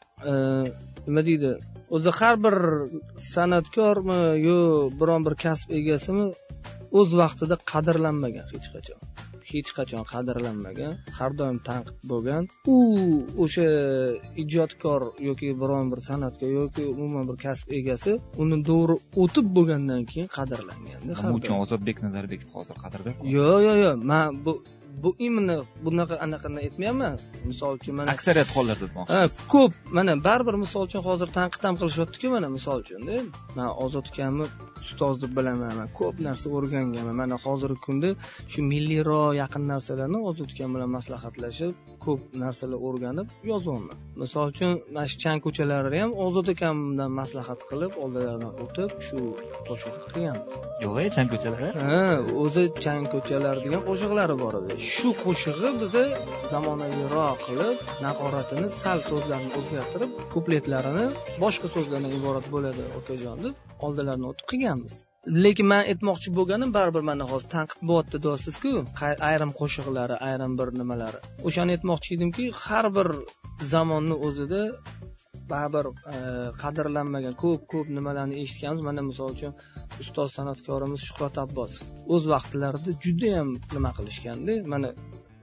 nima deydi, o'zi har bir san'atkormi yo biron bir kasb egasimi o'z vaqtida qadrlanmagan hech qachon. hech qachon qadrlanmagan, har doim tanqid bo'lgan. U o'sha ijodkor yoki biron bir san'atkor yoki umuman bir kasb egasi uni to'g'ri o'tib bo'lgandan keyin qadrlanganda. Nima uchun Ozodbek Nazarbekov hozir qadrda? Yo'q, yo'q, yo'q. Men bu bu imni bunaqa anaqani aytmayapman. Misol uchun mana aksariyat hollarda demoqchisiz. Ha, ko'p. Mana baribir misol uchun hozir tanqid ham qilishyapti-ku, mana misol uchun-da. Men Ozod akamni ustoz deb bilaman. Men ko'p narsa o'rganganman. Mana hozirgi kunda shu milliyroq yaqin narsalarni Ozod akam bilan maslahatlashib, ko'p narsalar o'rganib yozyapman. Misol uchun, mana shu Chang ko'chalari ham Ozod akamdan maslahat qilib, oldilaridan o'tib shu qo'shiq qilganmiz. Yo'q, Chang ko'chalari? Ha, o'zi Chang ko'chalari degan qo'shiqlari bor edi. Shu qo'shig'i bizni zamonaviyroq qilib, naqoratini sal so'zlarni o'zgartirib, kupletlarini boshqa so'zlardan iborat bo'ladi okajon deb oldilaridan o'tib qilganmiz. Lekin men aytmoqchi bo'lganim, baribir mana hozir tanqid bo'lyapti deysiz-ku, ayrim qo'shiqlari, ayrim bir nimalari. O'shani aytmoqchi edimki, har bir zamonni o'zida baribir qadrlanmagan ko'p-ko'p nimalarni eshitganmiz. Mana misol uchun ustoz san'atkorimiz Shuhrat Abbosov o'z vaqtlarida juda ham nima qilishganda, mana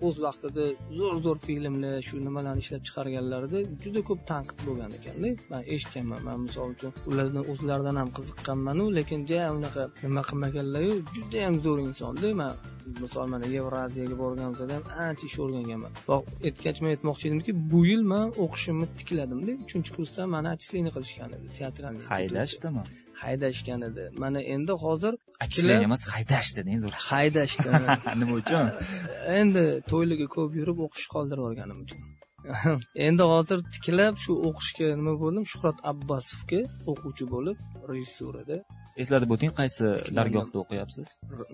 o'z vaqtida zo'r zo'r filmlar shu nimalarni ishlab chiqarganlarida juda ko'p tanqid bo'lgan ekanda. Men eshitganman. Men misol uchun ulardan o'zlaridan ham qiziqqanman-u, lekin ja unaqa nima qilmaganlar-yu, juda ham zo'r insonda. Men misol mana Yevroziyaga borganimda ham ancha ish o'rganganman. Biroq aytgach men aytmoqchi edimki, bu yil men o'qishimni tikladimda, uchinchi kursda meni отчисление qilishgan edi teatralni. Haydashdimi? Haydashgan edi. Mana endi hozir отчисление emas, haydashdi deng zo'r. Haydashdi. Nima uchun? Endi to'ylarga ko'p yurib o'qish qoldirib olganim uchun. Endi hozir tiklab shu o'qishga nima bo'ldim? Shuhrat Abbosovga o'quvchi bo'lib, rejissyorada. Eslatib o'ting, qaysi dargohda o'qiyapsiz?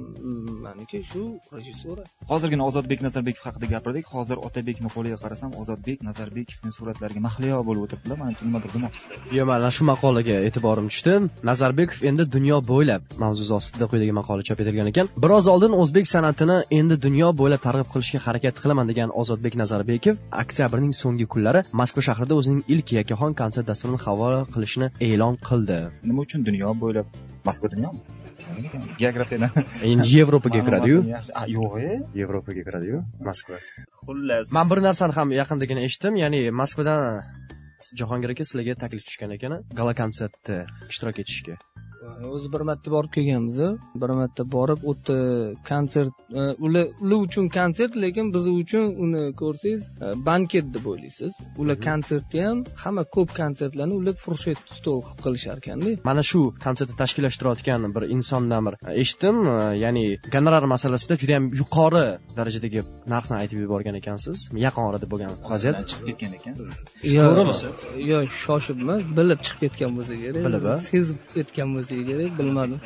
Meniki shu rejissura. Hozirgina Ozodbek Nazarbekov haqida gapirdik. Hozir Otabekning qo'liga qarasam, Ozodbek Nazarbekovning suratlariga mahliyo bo'lib o'tiribdilar. Menimcha nimadir demoqchilar. Yo, mana shu maqolaga e'tiborim tushdi. Nazarbekov endi dunyo bo'ylab mavzusi ostida quyidagi maqola chop etilgan ekan. Biroz oldin o'zbek san'atini endi dunyo bo'ylab targ'ib qilishga harakat qilaman degan Ozodbek Nazarbekov oktyabrning so'nggi kunlari Moskva shahrida o'zining ilk yakkaxon konsert dasturini havola qilishni e'lon qildi. Nima uchun dunyo bo'ylab? Moskva dunyomi? Geografiyadan. Endi Yevropaga kiradi-yu. Yo'q-e? Yevropaga kiradi-yu, Moskva. Xullas. Men bir narsani ham yaqindagina eshitdim, ya'ni Moskvadan Jahongir aka sizlarga taklif tushgan ekan, gala konsertda ishtirok etishga. O'zi bir marta borib kelganmiz. Bir marta borib o'tdi konsert, ular ular uchun konsert, lekin biz uchun uni ko'rsangiz banket deb o'ylaysiz. Ular konsertni ham hamma ko'p konsertlarni ular furshet stol qilib qilishar ekanda. Mana shu konsertni tashkillashtirayotgan bir insondan bir eshitdim, ya'ni gonorar masalasida juda ham yuqori darajadagi narxni aytib yuborgan ekansiz. Yaqin orada bo'lgan vaziyat chiqib ketgan ekan. Yo'q, yo'q, shoshib emas, bilib chiqib ketgan bo'lsa kerak. Bilib, sezib ketgan bo'lsa kerak, bilmadim.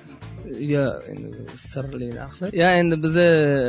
Ya endi sirli narxlar. Ya endi biza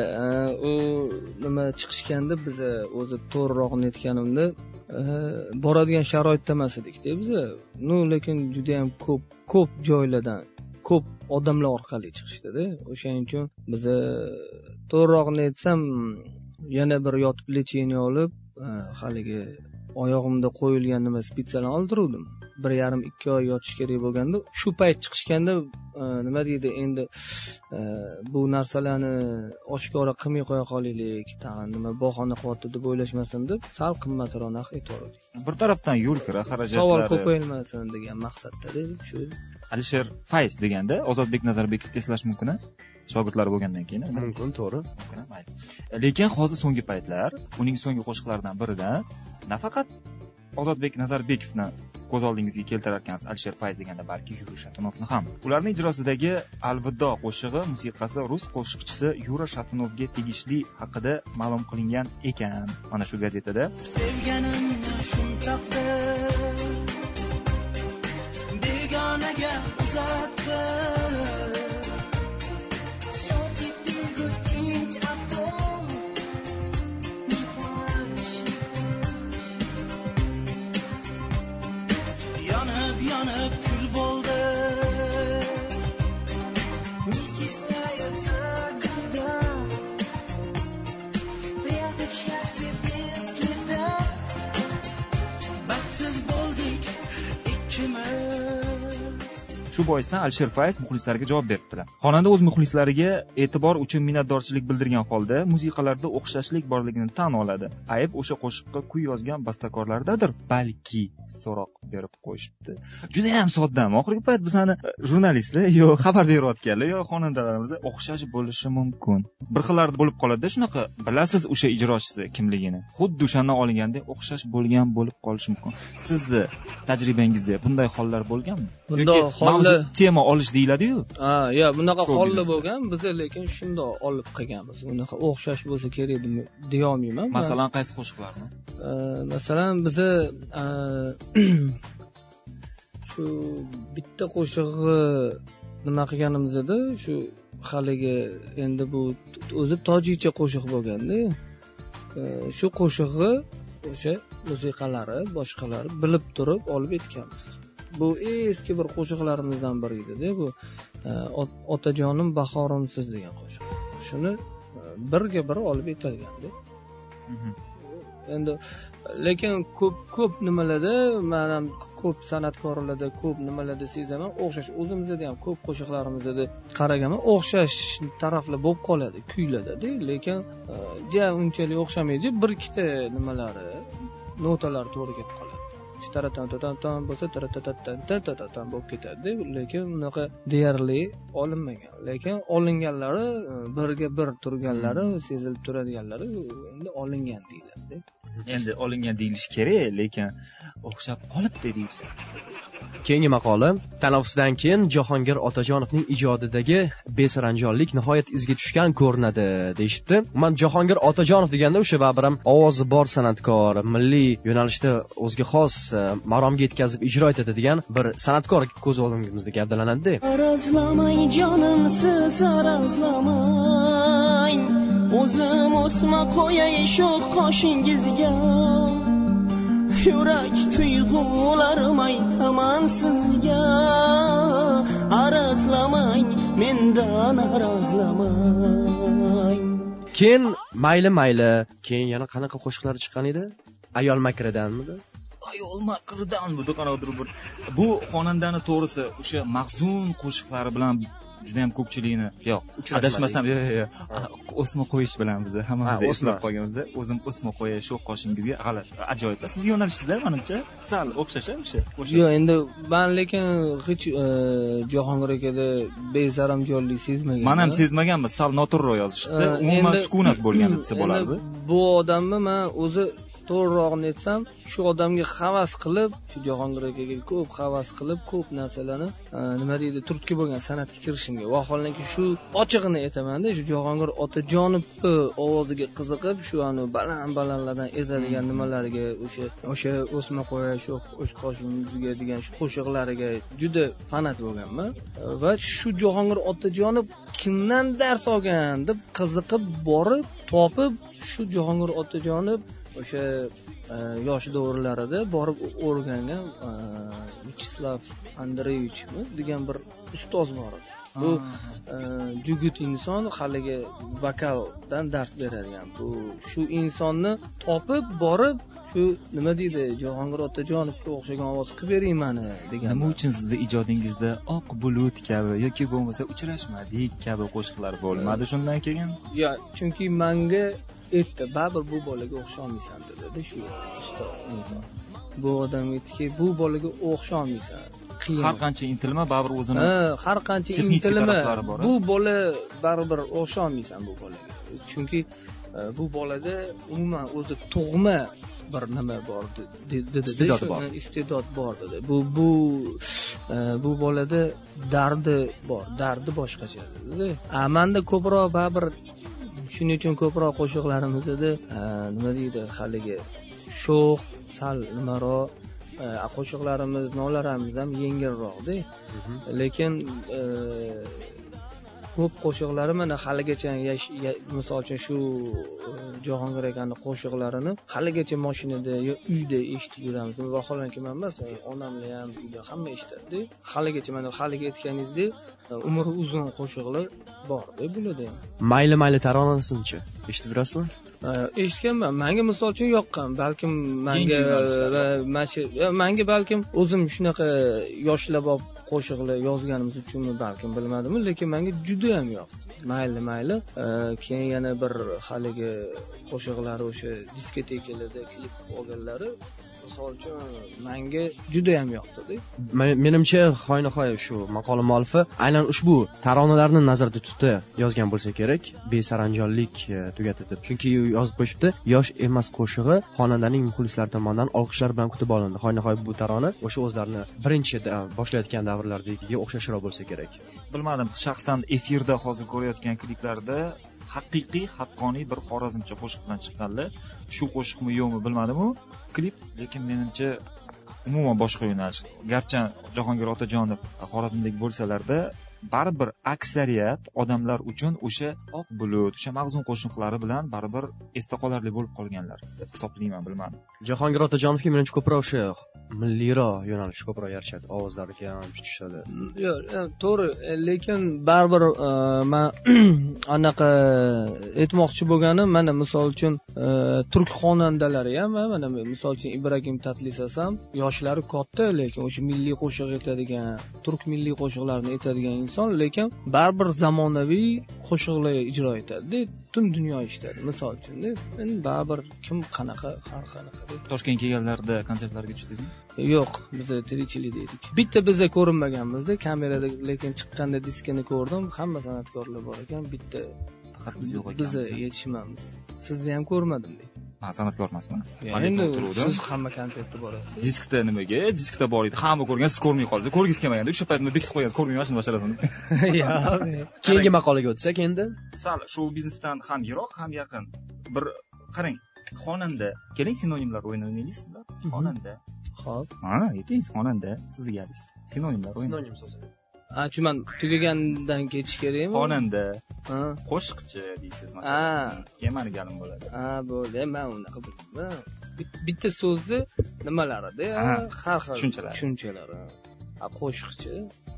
u nima chiqishganda biza o'zi to'g'rirog'ini aytganimda boradigan sharoitda emas edikda biza. No, lekin juda ham ko'p ko'p joylardan ko'p odamlar orqali chiqishdi-da. O'shaning uchun biza to'g'rirog'ini aytsam yana bir yotib lecheniya olib, haligi oyog'imda qo'yilgan nima spitsalarni oldiruvdim. bir yarim ikki oy yotish kerak bo'lganda, shu payt chiqishganda nima deydi, endi bu narsalarni oshkora qilmay qo'ya qolaylik, tag'in nima bahona qilyapti deb o'ylashmasin deb sal qimmatroq narx aytvordik. Bir tarafdan yo'l kira xarajatlari, savol ko'paymasin degan maqsadda dedik shu. Alisher Fayz deganda Ozodbek Nazarbekov eslash mumkin-a? Shogirdlar bo'lgandan keyin mumkin, to'g'ri. Lekin hozir so'nggi paytlar uning so'nggi qo'shiqlaridan birida nafaqat Ozodbek Nazarbekovni ko'z oldingizga keltirayotgansiz Alisher Fayz deganda, balki Yura Shatunovni ham. Ularning ijrosidagi Alvido qo'shig'i musiqasi rus qo'shiqchisi Yura Shatunovga tegishli haqida ma'lum qilingan ekan. Mana shu gazetada. Sevganimni shundoqda begonaga uzatdi. Yanıp kül boldu. Мискистая закуда. Прятать счастье без следа. Baxtsiz bo'ldik ikkimiz. Shu boisdan Alisher Fayz muxlislariga javob beribdilar. Xonanda o'z muxlislariga e'tibor uchun minnatdorchilik bildirgan holda musiqalarda o'xshashlik borligini tan oladi. Ayb o'sha qo'shiqqa kuy yozgan bastakorlardadir, balki so'roq berib qo'yishibdi. Juda ham sodda. Oxirgi payt bizani jurnalistlar yo xabar berayotganlar yo xonandalarimiz o'xshash bo'lishi mumkin. Bir xillar bo'lib qoladi-da, shunaqa bilasiz o'sha ijrochisi kimligini. Xuddi o'shandan olingandek o'xshash bo'lgan bo'lib qolishi mumkin. Sizni tajribangizda bunday hollar bo'lganmi? Bunday hollar tema olish deyiladi-yu. Ha, yo, bunaqa hollar bo'lgan, biz lekin shundoq olib qilganmiz. Unaqa o'xshash bo'lsa kerak deya olmayman. Masalan, qaysi qo'shiqlarni? Masalan, biz shu bitta qo'shig'i nima qilganimizda, shu haligi endi bu o'zi tojikcha qo'shiq bo'lganda, shu qo'shig'i o'sha musiqalari, boshqalari bilib turib olib aytganmiz. Bu eski bir qo'shiqlarimizdan biri edi-da, bu Otajonim bahorimsiz degan qo'shiq. Shuni birga bir olib aytilganda. endi lekin ko'p ko'p nimalarda men ham ko'p san'atkorlarda ko'p nimalarda sezaman o'xshash o'zimizda ham ko'p qo'shiqlarimizda qaraganman o'xshash taraflar bo'lib qoladi kuylarda lekin ja unchalik o'xshamaydi bir ikkita nimalari notalar to'g'ri kelib qoladi taratan taratan bo'lsa taratan bo'lib ketadi lekin unaqa deyarli olinmagan lekin olinganlari birga bir turganlari sezilib turadiganlari endi olingan deyiladi endi olingan deyilishi kerak lekin o'xshab qolibdi deyishadi. Keyingi maqola tanaffusdan keyin Jahongir Otajonovning ijodidagi besaranjomlik nihoyat izga tushgan ko'rinadi deyishibdi. Men Jahongir Otajonov deganda o'sha baribir ovozi bor san'atkor, milliy yo'nalishda o'ziga xos maromga yetkazib ijro etadi degan bir san'atkor ko'z oldimizda gavdalanadi-da. Arazlamang jonimsiz arazlamang o'zim o'sma qo'yay sho'x qoshingizga yurak tuyg'ularim aytaman sizga arazlamang mendan arazlamang. Keyin mayli mayli keyin yana qanaqa qo'shiqlar chiqqan edi? Ayol makridanmidi? Ayol makridan bu qanaqadir bir bu xonandani to'g'risi o'sha mahzun qo'shiqlari bilan juda ham ko'pchilikni yo'q adashmasam yo'q yo'q o'sma qo'yish bilan biz hammamiz eslab qolganmizda o'zim o'sma qo'yay shu qoshingizga g'alati ajoyib siz yo'nalishingizda menimcha sal o'xshash o'sha yo'q endi men lekin hech Jahongir akada besaramjonlik sezmaganman men ham sezmaganman sal noto'g'ri yozishdi umuman sukunat bo'lgan desa bo'lardi bu odamni men o'zi to'g'rirog'ini aytsam shu odamga havas qilib shu Jahongir akaga ko'p havas qilib ko'p narsalarni nima deydi turtki bo'lgan san'atga kirishimga vaholanki shu ochig'ini aytamanda shu Jahongir Otajonovni ovoziga qiziqib shu ani baland balandlardan aytadigan nimalariga o'sha o'sha o'sma qo'ya shu o'sh qoshingizga degan shu qo'shiqlariga juda fanat bo'lganman va shu Jahongir Otajonov kimdan dars olgan deb qiziqib borib topib shu Jahongir Otajonov o'sha yosh davrlarida borib o'rgangan Vyacheslav Andreevichmi degan bir ustoz bor edi. Bu jugut inson haligi vokaldan dars beradigan. Bu shu insonni topib borib shu nima deydi Jahongir Otajonovga o'xshagan ovoz qilib bering mani degan. Nima uchun sizni ijodingizda oq bulut kabi yoki bo'lmasa uchrashmadik kabi qo'shiqlar bo'lmadi shundan keyin? Yo, chunki menga aytdi baribir bu bolaga o'xshamaysan dedi shu ustoz inson. Bu odam aytdiki bu bolaga o'xshamaysan. Har qancha intilma baribir o'zini ha har qancha intilma bu bola baribir o'xshamaysan bu bolaga. Chunki bu bolada umuman o'zi tug'ma bir nima bor dedi istedod bor istedod bor dedi. Bu bu bu bolada dardi bor, dardi boshqacha dedi. A menda ko'proq baribir shuning uchun ko'proq qo'shiqlarimizda nima deydi haligi sho'x sal nimaroq qo'shiqlarimiz nolarimiz ham yengilroqda lekin ko'p qo'shiqlari mana haligacha misol uchun shu Jahongir akaning qo'shiqlarini haligacha mashinada yo uyda eshitib yuramiz. Vaholanki men emas, onamlar ham uyda hamma eshitadi. Haligacha mana haliga aytganingizdek umri uzun qo'shiqlar bor-da bularda ham. Mayli mayli taronasini-chi eshitib yurasizmi? Eshitganman. Menga misol uchun yoqqan. Balkim menga menga balkim o'zim shunaqa yoshlar bor qo'shiqlar yozganimiz uchunmi balkim bilmadim, lekin menga juda ham yoqdi. Mayli mayli. Keyin yana bir haligi qo'shiqlari o'sha diskotekalarda klip olganlari misol uchun menga juda ham yoqdi-da. Menimcha xoynahoy shu maqola muallifi aynan ushbu taronalarni nazarda tutib yozgan bo'lsa kerak, besaranjomlik tugadi deb. Chunki yozib qo'yibdi, yosh emas qo'shig'i xonandaning muxlislari tomonidan olqishlar bilan kutib olindi. Xoynahoy bu tarona o'sha o'zlarini birinchi boshlayotgan davrlardagiga o'xshashroq bo'lsa kerak. Bilmadim, shaxsan efirda hozir ko'rayotgan kliplarda haqiqiy, haqqoniy bir xorazmcha qo'shiq bilan chiqqanlar. Shu qo'shiqmi yo'qmi bilmadim-u, klip, lekin menimcha umuman boshqa yo'nalish. Garchi Jahongir Otajonov Xorazmdagi bo'lsalarda, baribir aksariyat odamlar uchun o'sha oq bulut o'sha mag'zun qo'shiqlari bilan baribir esda qolarli bo'lib qolganlar deb hisoblayman, bilmadim. Jahongir Otajonovga menimcha ko'proq o'sha milliyroq yo'nalish ko'proq yarashadi, ovozlari ham tushadi. Yo'q, to'g'ri, lekin baribir men anaqa aytmoqchi bo'lganim, mana misol uchun turk xonandalari ham, mana misol uchun Ibragim Tatlisas ham yoshlari katta, lekin o'sha milliy qo'shiq aytadigan, turk milliy qo'shiqlarini aytadigan inson, lekin baribir zamonaviy qo'shiqlar ijro etadi, butun dunyo eshitadi. Misol uchun, endi baribir kim qanaqa, har qanaqa. Toshkentga kelganlarda konsertlarga tushdingizmi? Yo'q, biz tirikchilik deydik. Bitta bizda ko'rinmaganmizda, kamerada, lekin chiqqanda diskini ko'rdim, hamma san'atkorlar bor ekan, bitta faqat biz yo'q ekanmiz. Biz yetishmamiz. Sizni ham ko'rmadim deydi. Men san'atkor emasman. Endi siz hamma konsertga borasiz. Diskda nimaga? Diskda bor edi. Hamma ko'rgan, siz ko'rmay qoldi. Ko'rgis kelmaganda o'sha paytda bekitib qo'yasiz, ko'rmayman boshlasini. Yo'q. Keyingi maqolaga o'tsak endi. Sal shou biznesdan ham yiroq, ham yaqin. Bir qarang, xonanda. Keling sinonimlar o'ynaysizlar. Xonanda. Xo'p. Ha, ayting, xonanda. Sizga galingiz. Sinonimlar o'ynaysiz. Sinonim so'zi. Ha, chuman tugagandan ketish kerakmi? Xonanda. Ha. Qo'shiqchi deysiz Ha. masalan. Kemani galim bo'ladi. Ha, bo'ldi. Men unaqa bilmayman. Bitta so'zni nimalarida, har xil tushunchalar. Tushunchalar. Ha, qo'shiqchi.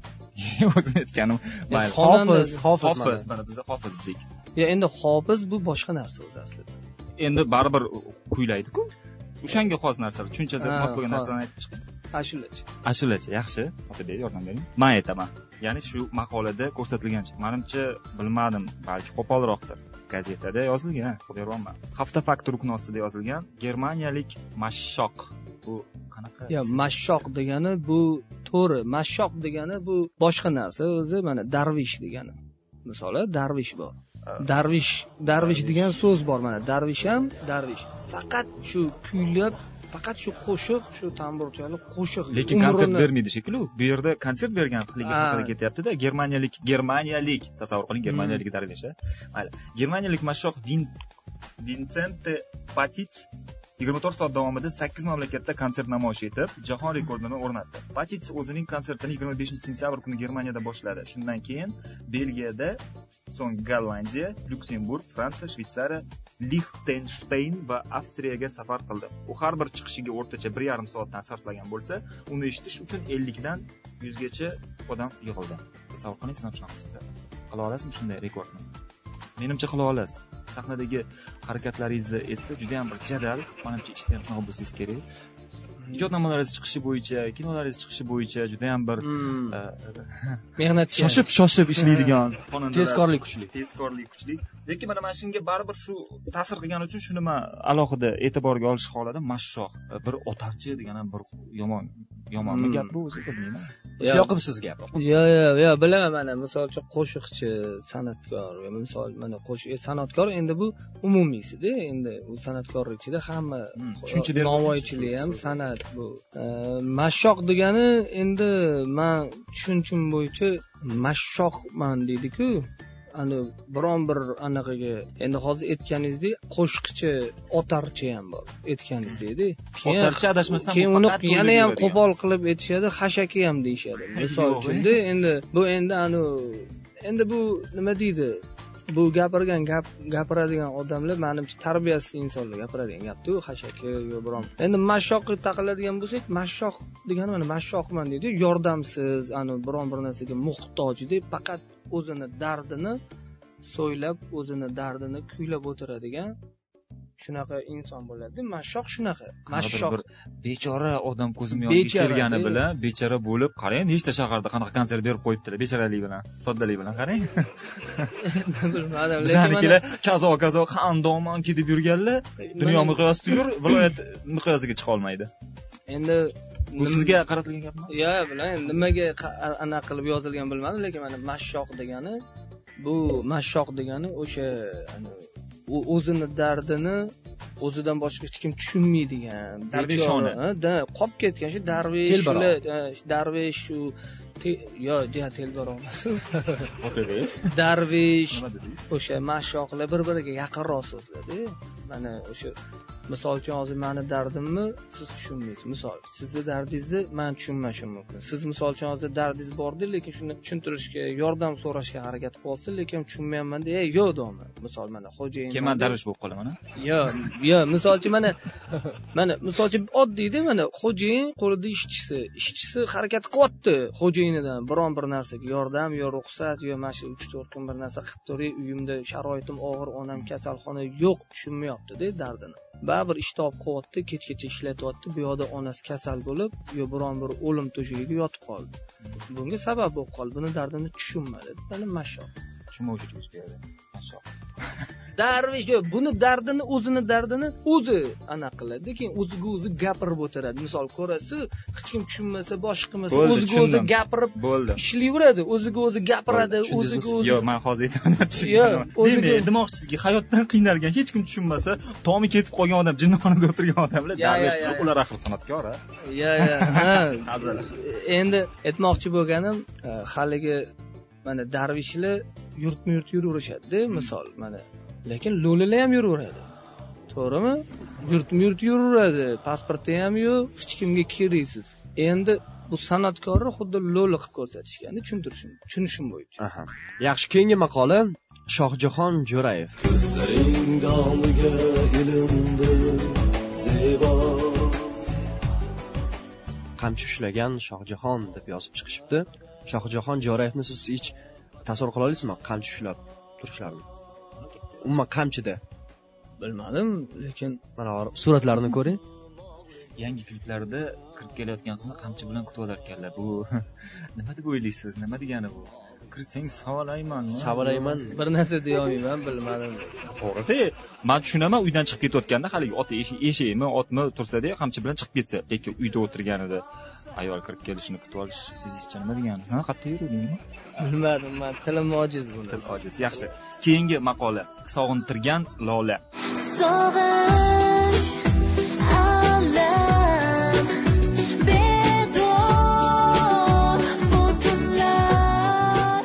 O'zim aytganim, mayli. Hofiz, hofiz, Hofiz, mana bizda hofiz deydik. Ya endi hofiz bu boshqa narsa o'zi aslida. Endi baribir kuylaydi-ku. O'shanga xos narsalar, tushunchasiga xos bo'lgan narsalarni aytib chiqing. Ashulachi. Ashulachi, yaxshi. Otabek, yordam bering. Men aytaman. Ya'ni shu maqolada ko'rsatilgancha, menimcha bilmadim, balki qo'polroqdir. Gazetada yozilgan, ko'ryapman. Hafta fakti rukni ostida yozilgan germaniyalik mashshoq. Bu qanaqa? Ya, mashshoq degani bu to'g'ri, mashshoq degani bu boshqa narsa, o'zi mana darvish degani. Misol, darvish bor. Darvish, darvish degan so'z bor mana. Darvish ham darvish. Faqat shu kuylab, faqat shu qo'shiq, shu tamburchani qo'shiq. Lekin konsert bermaydi shekilli. Bu yerda konsert bergan haqida haqida ketyapti-da. Germaniyalik, germaniyalik, tasavvur qiling, germaniyalik darvish. Mayli. Germaniyalik mashshoq Vincente Patic yigirma to'rt soat davomida sakkiz mamlakatda konsert namoyish etib, jahon rekordini o'rnatdi. Patic o'zining konsertini yigirma beshinchi sentyabr kuni Germaniyada boshladi. Shundan keyin Belgiyada, so'ng Gollandiya, Lyuksemburg, Fransiya, Shveysariya, Liechtenstein va Avstriyaga safar qildi. U har bir chiqishiga o'rtacha bir yarim soatdan sarflagan bo'lsa, uni eshitish uchun ellik dan yuz gacha odam yig'ildi. Tasavvur qiling, siz ham shunaqa qilasiz. Qila olasizmi shunday rekordni? Menimcha qila olasiz. Sahnadagi harakatlaringizni etsa juda ham bir jadal, menimcha ishda ham shunaqa bo'lsangiz kerak. Ijodnomalaringiz chiqishi bo'yicha, kinolaringiz chiqishi bo'yicha juda ham bir mehnatga shoshib shoshib ishlaydigan xonandalar. Tezkorlik kuchli. Tezkorlik kuchli. Lekin mana mana shunga baribir shu ta'sir qilgani uchun shuni men alohida e'tiborga olish holida mashshoq, bir otarchi degan ham bir yomon yomonmi gap bu o'zi bilmayman. Yoqimsiz gap. Yo'q, yo'q, yo'q, bilaman mana, misol uchun qo'shiqchi, san'atkor, misol mana qo'shiq san'atkor endi bu umumiysida, endi u san'atkorlik ichida hamma navoiychilik ham san'at bu. Mashshoq degani endi men tushunchim bo'yicha mashshoqman deydi-ku. Ani biron bir anaqaga endi hozir aytganingizdek qo'shiqchi, otarchi ham bor aytganingizdek. Otarchi adashmasam keyin uni yana ham qo'pol qilib aytishadi, hashaki ham deyishadi. Misol uchun endi bu endi anu endi bu nima deydi? Bu gapirgan gap gapiradigan odamlar menimcha tarbiyasiz insonlar gapiradigan gapda-ku, hashaki yo biron. Endi mashshoqqa taqiladigan bo'lsak, mashshoq degani mana mashshoqman deydi, yordamsiz, ani biron bir narsaga muhtoj deb faqat o'zini dardini so'ylab, o'zini dardini kuylab o'tiradigan shunaqa inson bo'ladi. Mashshoq shunaqa. Mashshoq bechora odam ko'zim yoniga kelgani bilan bechora bo'lib, qarang, nechta shaharda qanaqa konsert berib qo'yibdilar, bechoralik bilan, soddalik bilan qarang. Bilmadim, lekin bizanikilar kazo kazo xandomon ketib yurganlar, dunyo miqyosida yur, viloyat miqyosiga chiqa olmaydi. Endi bu sizga qaratilgan gapmi? Yo'q, bilan nimaga anaqa qilib yozilgan bilmadim, lekin mana mashshoq degani bu mashshoq degani o'sha u o'zini dardini o'zidan boshqa hech kim tushunmaydigan darvishona da qolib ketgan shu darvish darvish shu yo jihat telbor olmasin. Otada. Darvish Nima dedingiz? o'sha mashshoqlar bir-biriga yaqinroq so'zladi. Mana o'sha misol uchun hozir meni dardimni siz tushunmaysiz. Misol, sizni dardingizni men tushunmashim mumkin. Siz misol uchun hozir dardingiz bordi, lekin shuni tushuntirishga, yordam so'rashga harakat qilasiz, lekin tushunmayapman deya, yo'q deyman. Misol mana xo'jayin. Keyin men darvish bo'lib qolaman, a? Yo, yo, misol uchun mana mana misol uchun oddiyda mana xo'jayin qo'lida ishchisi, ishchisi harakat qilyapti xo'jayinidan biron bir narsaga yordam yo ruxsat yo mana shu uch to'rt kun bir narsa qilib turay, uyimda sharoitim og'ir, onam kasalxona yo'q, tushunmayapti-da dardini. Baribir ish topib qilyapti, kechgacha ishlatyapti, bu yoqda onasi kasal bo'lib, yo biron bir o'lim to'shigiga yotib qoldi. Bunga sabab bo'lib qoldi, buni dardini tushunmadi. Mana mashshoq. Tushunmovchi bo'lib berdi. Mashshoq. Darvish yo'q, buni dardini, o'zini dardini o'zi anaqa qiladi, lekin o'ziga o'zi gapirib o'tiradi. Misol ko'rasiz, hech kim tushunmasa, boshqa qilmasa, o'ziga o'zi gapirib bo'ldi. ishlayveradi, o'ziga o'zi gapiradi, o'ziga o'zi. Yo'q, men hozir aytaman. Yo'q, o'ziga demoqchisizki, hayotdan qiynalgan, hech kim tushunmasa, tomi ketib qolgan odam, jinnixonada o'tirgan odamlar, darvish, ular axir san'atkor, a? Ya, ya, ha. Endi aytmoqchi bo'lganim, haligi mana darvishlar yurtma-yurt yuraverishadi, misol, mana lekin lo'lilar ham yuraveradi. To'g'rimi? Yurtma-yurt yuraveradi, pasporti ham yo'q, hech kimga keraksiz. Endi bu san'atkorni xuddi lo'li qilib ko'rsatishganda tushuntirishim, tushunishim bo'yicha. Aha. Yaxshi, keyingi maqola Shohjahon Jo'rayev. Ko'zlaring domiga ilindi zebo. Qamchi ushlagan Shohjahon deb yozib chiqishibdi. Shohjahon Jo'rayevni siz hech tasavvur qila olasizmi? Qamchi ushlab turishlarini. Umuman qamchida. Bilmadim, lekin mana suratlarini ko'ring. Yangi kliplarda kirib kelayotgan qizni qamchi bilan kutib olar ekanlar. Bu nima deb o'ylaysiz? Nima degani bu? Kirsang savolaymanmi? Savolayman. Bir narsa deya olmayman, bilmadim. To'g'ri-da. Men tushunaman, uydan chiqib ketayotganda haligi ot eshakmi, otmi tursa-da, qamchi bilan chiqib ketsa, lekin uyda o'tirganida ayol kirib kelishini kutib olish sizcha nima degani? Ha, qayerda yuruvdingmi? Bilmadim, men tilim ojiz buni. Til ojiz. Yaxshi. Keyingi maqola sog'intirgan Lola. Sog'inch alam bedor butunlar.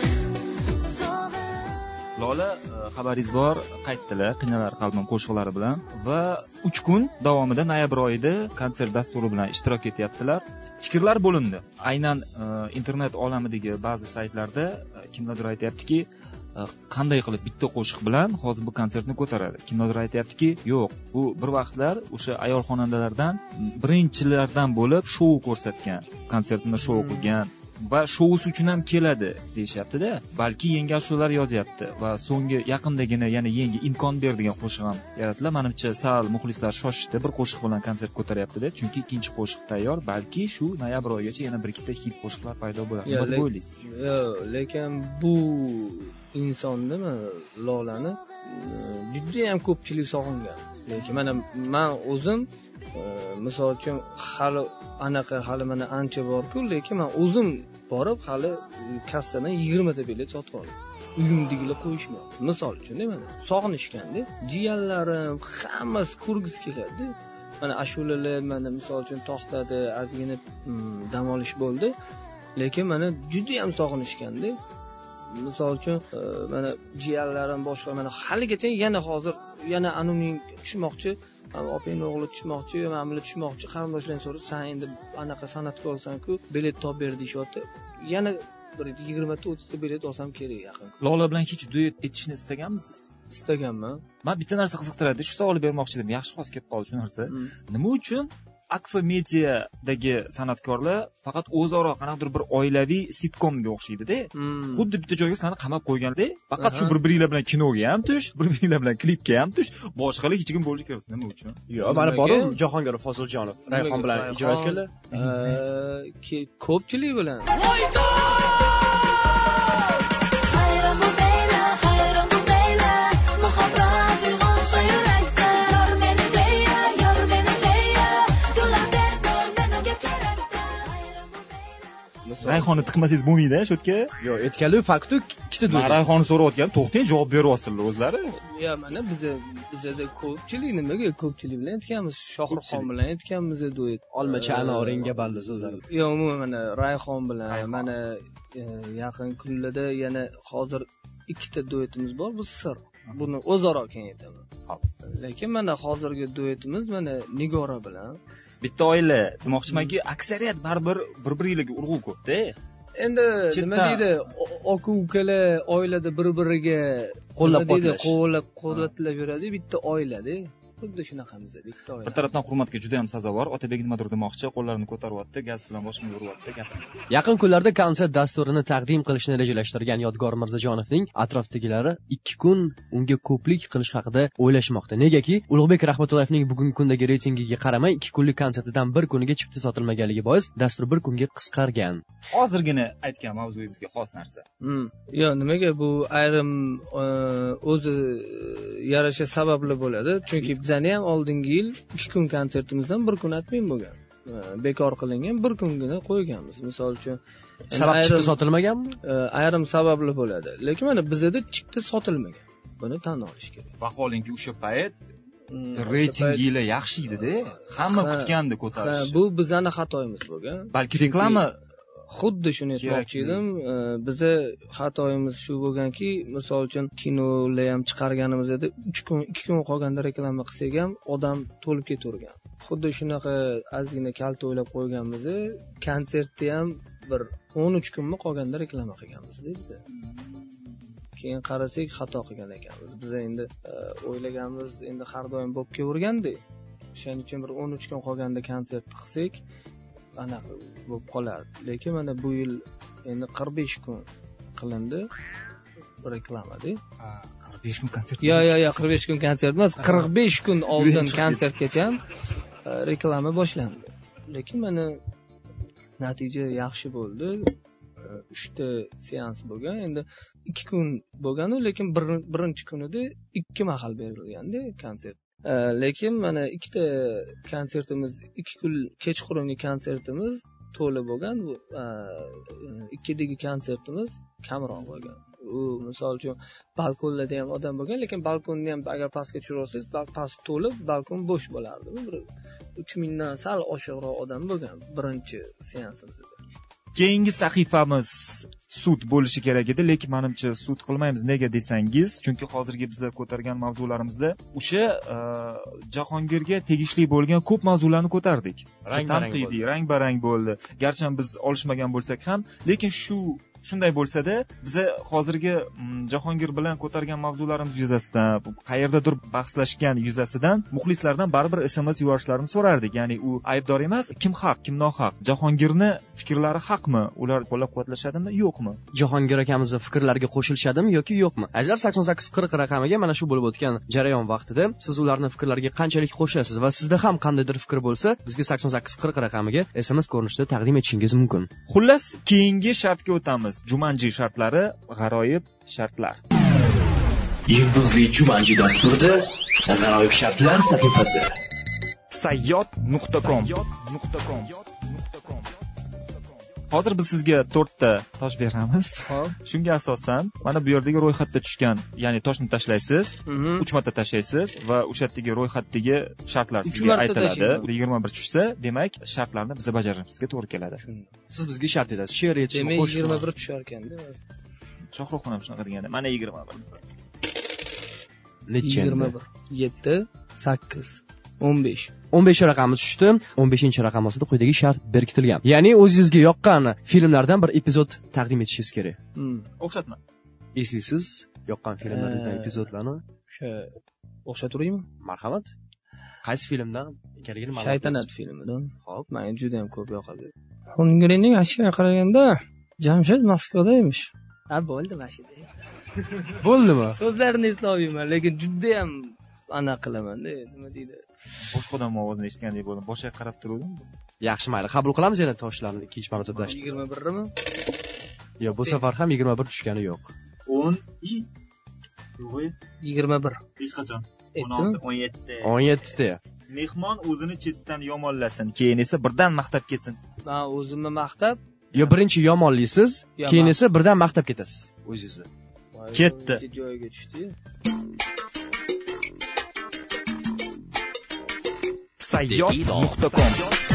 Lola xabaringiz bor, qaytdilar Qiynalar qalbim qo'shiqlari bilan va uch kun davomida noyabr oyida konsert dasturi bilan ishtirok etyaptilar. Fikrlar bo'lindi. Aynan internet olamidagi ba'zi saytlarda kimlardir aytayaptiki, qanday qilib bitta qo'shiq bilan hozir bu konsertni ko'taradi. Kimlardir aytayaptiki, yo'q, bu bir vaqtlar o'sha ayol xonandalardan birinchilardan bo'lib shou ko'rsatgan, konsertini shou qilgan va shousi uchun ham keladi deyishyapti-da. Balki yangi ashulalar yozyapti va so'nggi yaqindagina yana yangi imkon berdigan qo'shiq ham yaratildi. Menimcha sal muxlislar shoshishdi, bir qo'shiq bilan konsert ko'taryapti-da, chunki ikkinchi qo'shiq tayyor. Balki shu noyabr oyigacha yana bir ikkita hit qo'shiqlar paydo bo'ladi. Nima deb o'ylaysiz? Yo'q, lekin bu insonni, Lolani juda ham ko'pchilik sog'ingan. Lekin mana men o'zim misol uchun hali anaqa hali mana ancha bor-ku, lekin men o'zim borib hali kassadan yigirma ta bilet sotib oldim. Uyimdagilar qo'yishmayapti. Misol uchun mana sog'inishganda, jiyanlarim hammasi ko'rgisi keladi. Mana ashulalar mana misol uchun to'xtadi, ozgina dam olish bo'ldi. Lekin mana juda ham sog'inishganda, misol uchun mana jiyanlarim boshqa mana haligacha yana hozir yana anoniming tushmoqchi, opang o'g'li tushmoqchi, mamla tushmoqchi, qarindoshlarning so'rab, "Sen endi anaqa san'atkorsan-ku, bilet topib ber" deyishyapti. Yana bir yigirma ta o'ttiz ta bilet olsam kerak yaqin. Lola bilan hech duet etishni istaganmisiz? Istaganman. Men bitta narsa qiziqtiradi, shu savolni bermoqchi edim. Yaxshi xos kelib qoldi shu narsa. Nima uchun Akfa Media'dagi san'atkorlar faqat o'zaro qanaqadir bir oilaviy sitkomga o'xshaydi-da. Xuddi bitta joyga sizlarni qamab qo'yganda, faqat shu bir-biringlar bilan kinoga ham tush, bir-biringlar bilan klipga ham tush, boshqalar hech kim bo'lishi kerak. Nima uchun? Yo'q, mana borim Jahongir Foziljonov, Rayhon bilan ijro etganlar. Ko'pchilik bilan. rayhonni tiqmasangiz bo'lmaydi shu yerga. Yo'q, aytganlik faktu ikkita Men duet. rayhonni so'rayotganim, to'xtang, javob beryapsizlar o'zlari. yo mana biza bizada ko'pchilik nimaga ko'pchilik bilan aytganmiz, Shohruxxon bilan aytganmiz duet. Olmacha anoringga balli so'zlar. yo umuman mana Rayhon bilan mana e, yaqin kunlarda yana hozir ikkita duetimiz bor, bu sir. Buni o'zaro keyin aytaman. Lekin mana hozirgi duetimiz mana Nigora bilan. Bitta oila demoqchimanki, aksariyat baribir bir-biriga urg'u ko'p-da. Endi nima deydi, aka ukalar oilada bir-biriga qo'llab-quvvatlash. qo'llab-quvvatlab yuradi, bitta oilada. Xuddi shunaqamiz, bitta oila. Bir tarafdan hurmatga juda ham sazovor. Otabek nimadir demoqchi, qo'llarini ko'taryapti, gaz bilan boshimga uryapti, gapirdi. Yaqin kunlarda konsert dasturini taqdim qilishni rejalashtirgan Yodgor Mirzajonovning atrofdagilari ikki kun unga ko'plik qilish haqida o'ylashmoqda. Negaki, Ulug'bek Rahmatullayevning bugungi kundagi reytingiga qaramay, ikki kunlik konsertidan bir kuniga chipta sotilmaganligi bois dastur bir kunga qisqargan. Hozirgina aytgan mavzuyimizga xos narsa. Hmm. Yo, nimaga bu ayrim o'zi yarasha sababli bo'ladi. Chunki bizani ham oldingi yil ikki kun konsertimizdan bir kun atmin bo'lgan. Bekor qilingan, bir kungina qo'yganmiz. Misol uchun sabab chipta sotilmaganmi? Ayrim sababli bo'ladi. Lekin mana bizda chipta sotilmagan. Buni tan olish kerak. Vaholanki o'sha payt reyting yili yaxshi edi-da. Hamma kutgandi ko'tarish. Ha, bu bizani xatoyimiz bo'lgan. Balki reklama xuddi shuni aytmoqchi edim. Biza xatoyimiz shu bo'lganki, misol uchun kinolar ham chiqarganimizda uch kun, ikki kun qolganda reklama qilsak ham odam to'lib ketavergan. Xuddi shunaqa ozgina kalta o'ylab qo'yganmiz. Konsertda ham bir o'n uch kunmi qolganda reklama qilganmiz-da biza. Keyin qarasak xato qilgan ekanmiz. Biz endi o'ylaganmiz, endi har doim bo'lib kelaverganda. Shuning uchun bir o'n uch kun qolganda konsert qilsak anaqa bo'lib qolardi. Lekin mana bu yil endi qirq besh kun qilindi reklama-da. Ha, qirq besh kun konsert. Yo, yo, yo, qirq besh kun konsert emas, qirq besh kun oldin konsertgacha reklama boshlandi. Lekin mana natija yaxshi bo'ldi. uchta seans bo'lgan. Endi ikki kun bo'lgan, lekin birinchi kunida ikki mahal berilganda konsert. Lekin mana ikkita konsertimiz, ikki kun kechqurungi konsertimiz to'la bo'lgan. Bu ikkidagi konsertimiz kamroq bo'lgan. U misol uchun balkonlarda ham odam bo'lgan, lekin balkonni ham agar pastga tushirib olsangiz, past to'lib, balkon bo'sh bo'lardi. Bir uch mingdan sal oshiqroq odam bo'lgan birinchi seansimizda. Keyingi sahifamiz sud bo'lishi kerak edi, lekin menimcha sud qilmaymiz. Nega desangiz, chunki hozirgi biz ko'targan mavzularimizda o'sha Jahongirga tegishli bo'lgan ko'p mavzularni ko'tardik. Tanqidiy, rang-barang bo'ldi. Garchi biz olishmagan bo'lsak ham, lekin shu shunday bo'lsa-da, biz hozirgi Jahongir bilan ko'targan mavzularimiz yuzasidan, qayerdadir bahslashgan yuzasidan muxlislardan baribir S M S yuborishlarini so'rardik. Ya'ni u aybdor emas, kim haq, kim nohaq? Jahongirni fikrlari haqmi? Ular qo'llab-quvvatlashadimi, yo'qmi? Jahongir akamizning fikrlariga qo'shilishadimi yoki yo'qmi? Ajlar sakson sakkiz qirq raqamiga mana shu bo'lib o'tgan jarayon vaqtida siz ularning fikrlariga qanchalik qo'shilasiz va sizda ham qandaydir fikr bo'lsa, bizga sakson sakkiz qirq raqamiga S M S ko'rinishida taqdim etishingiz mumkin. Xullas, keyingi shartga o'tamiz. Jumanji shartlari, g'aroyib shartlar. Yulduzli Jumanji dasturida g'aroyib shartlar sahifasi. sayyod nuqta com. Hozir biz sizga to'rtta tosh beramiz. Xo'p. Shunga asosan mana bu yerdagi ro'yxatda tushgan, ya'ni toshni tashlaysiz, uch marta tashlaysiz va o'sha yerdagi ro'yxatdagi shartlar sizga aytiladi. yigirma bir tushsa, demak, shartlarni biz bajarishimizga to'g'ri keladi. Siz bizga shart etasiz. She'r aytishni Demak, qo'shib. yigirma bir tushar ekan-da. Shohruxxon ham shunaqa deganda, mana yigirma bir. Necha? yigirma bir, yetti, sakkiz, o'n besh. o'n besh raqami tushdi. o'n beshinchi raqam ostida quyidagi shart berkitilgan. Ya'ni o'zingizga yoqqan filmlardan bir epizod taqdim etishingiz kerak. Hmm. O'xshatma. Eslaysiz yoqqan filmlaringizdan epizodlarni? O'sha o'xshaturaymi? Marhamat. Qaysi filmdan ekanligini ma'lum Shaytanat filmidan. Xo'p. Menga juda ham ko'p yoqadi. Xongirning ashiga qaraganda Jamshid Moskvada emish. Ha, bo'ldi mashina. Bo'ldimi? So'zlarini eslolmayman, lekin juda ham ana qilaman-da, nima deydi? Boshqa odam ovozini eshitgandek bo'ldim. Boshqa qarab turdim. Yaxshi, mayli. Qabul qilamiz yana toshlarni ikkinchi marotaba tashlab. yigirma birmi? Yo'q, bu safar ham yigirma bir tushgani yo'q. o'n i yigirma bir. hech qachon. o'n olti, o'n yetti. o'n yetti ta. Mehmon o'zini chetdan yomonlasin, keyin esa birdan maqtab ketsin. Men o'zimni maqtab, yo birinchi yomonlaysiz, Yomon. keyin esa birdan maqtab ketasiz o'zingizni. Ketdi. Joyiga tushdi. sayyod nuqta com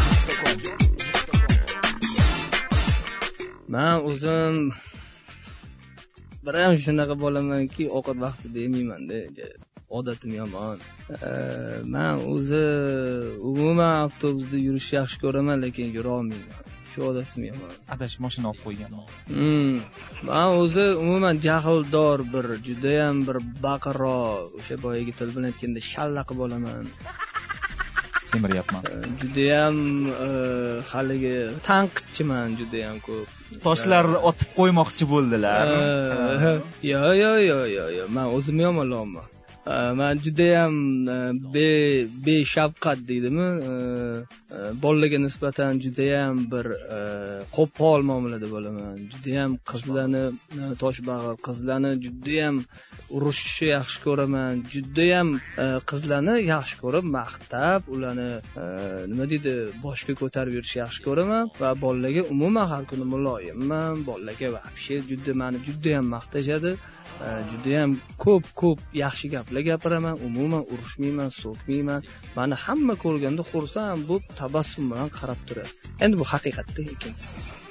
Men o'zim biram shunaqa bo'lamanki, ovqat vaqtida yemayman-da. Odatim yomon. Men o'zi umuman avtobusda yurishni yaxshi ko'raman, lekin yura olmayman. Shu odatim yomon. Adash mashina olib qo'yganman. Hmm. Men o'zi umuman jahldor bir, juda ham bir baqiroq, o'sha boyagi til bilan aytganda shallaqi bo'laman. Semiryapman. Juda ham haligi tanqidchiman juda ham ko'p. Toshlarni otib qo'ymoqchi bo'ldilar. Yo, yo, yo, yo, yo. Men o'zim yomonlayman. Men juda ham be beshafqat deydimi? Bolalarga nisbatan juda ham bir qo'pol muomalada bo'laman. Juda ham qizlarni toshbag'ir, qizlarni juda ham urushishni yaxshi ko'raman. Juda ham qizlarni yaxshi ko'rib, maqtab, ularni nima deydi, boshga ko'tarib yurishni yaxshi ko'raman va bolalarga umuman har kuni muloyimman. Bolalarga vaqti juda meni juda ham maqtashadi. Juda ham ko'p ko'p yaxshi gaplar gapiraman, umuman urushmayman, so'kmayman. Meni hamma ko'rganda xursand bo'lib tabassum bilan qarab turadi. Endi bu haqiqatda ikkinchisi.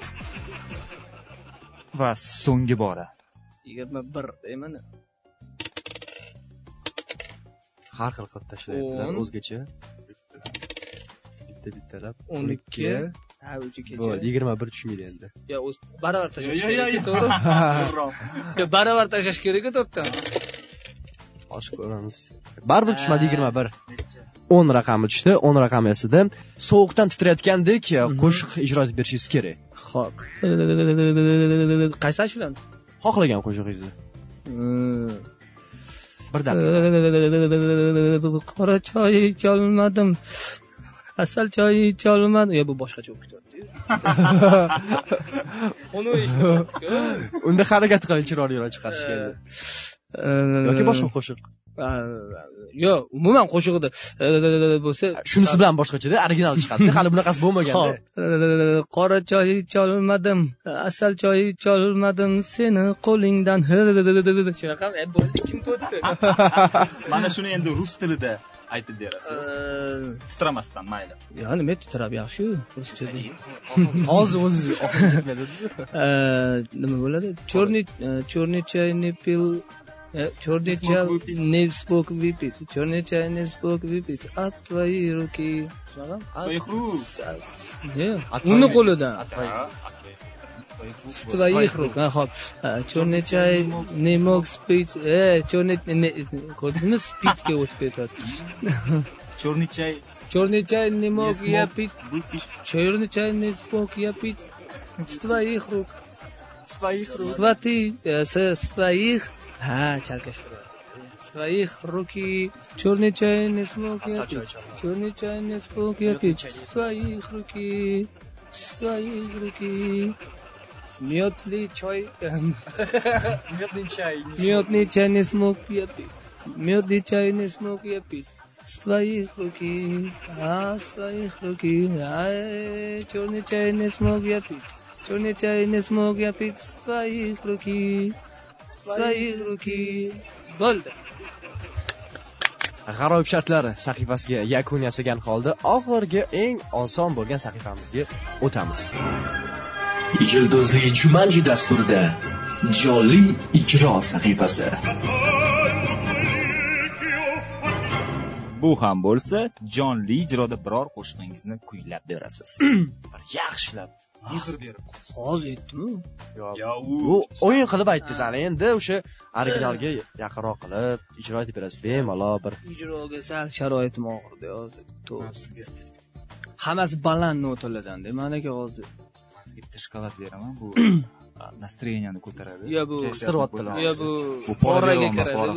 Va so'nggi bora yigirma bir deyman. Har xil qilib tashlayaptilar o'n o'zgacha. Bitta bittalab o'n ikki ha o'zi kecha. Bo'ldi, yigirma bir tushmaydi endi. Yo, o'z baravar tashlash Yo, yo, yo, kerak, to'g'ri? Baravar tashlash kerak-ku to'rtdan. Osh ko'ramiz. Baribir tushmadi yigirma bir. o'n raqami tushdi. o'n raqami asida sovuqdan titrayotgandek qo'shiq ijro etib berishingiz kerak. Xo'p. Qaysi ashulani? Xohlagan qo'shig'ingizni. Birdan. Qora choy icholmadim. Asal choy icholmadim. Yo, bu boshqacha o'qib ketyapti. Uni eshitdim. Unda harakat qiling chiroyliroq chiqarishga endi. Yoki boshqa qo'shiq. Yo, umuman qo'shig'ida bo'lsa, shunisi bilan boshqacha-da, original chiqadi. Hali bunaqasi bo'lmagan-da. Qora choy icholmadim, asal choy icholmadim, seni qo'lingdan. Shunaqa ham bo'ldi, kim to'tdi? Mana shuni endi rus tilida aytib berasiz. Titramasdan mayli. Yo, nima titrab yaxshi, ruschada. Hozir o'zingiz oxirgi ketmadingiz. Nima bo'ladi? Chorniy chorniy choyni pil Черный чай не смог выпить, черный чай не смог выпить от твоей руки. Твоих рук? Нет, uni qo'lidan. С твоих рук. Xo'p. Черный чай не мог спить. Э, черный ko'rdingmi? Spitga o'tib ketyapti. Черный чай. Черный чай не мог я пить. Черный чай не смог я пить с твоих рук. С твоих рук. Сваты, с твоих Ha, chalkashtiradi. С твоих руки черный чай не смог я пить. Черный чай не смог я пить. С твоих руки, с твоих руки. Медный чай. Медный чай. Медный чай не смог я пить. Медный чай не смог я пить. С твоих руки, а с твоих руки. Ай, черный чай не смог я пить. Черный чай не смог я пить. С твоих руки. Своих руки. Bo'ldi. G'aroyib shartlar sahifasiga yakun yasagan holda oxirgi eng oson bo'lgan sahifamizga o'tamiz. Yulduzli Jumanji dasturida jonli ijro sahifasi. Bu ham bo'lsa, jonli ijroda biror qo'shig'ingizni kuylab berasiz. Bir yaxshilab mehr berib. Hozir aytdim-ku. Yo'q, u o'yin qilib aytdingiz, ana endi o'sha originalga yaqinroq qilib ijro etib berasiz. Bemalol bir ijroga sal sharoitim og'irdi hozir. To'g'ri. Hammasi baland notalardan-da. Managa hozir sizga bitta shokolad beraman. Bu настроениeni ko'taradi. Yo, bu qistirib-otdilar. Yo, bu bu poraga kiradi.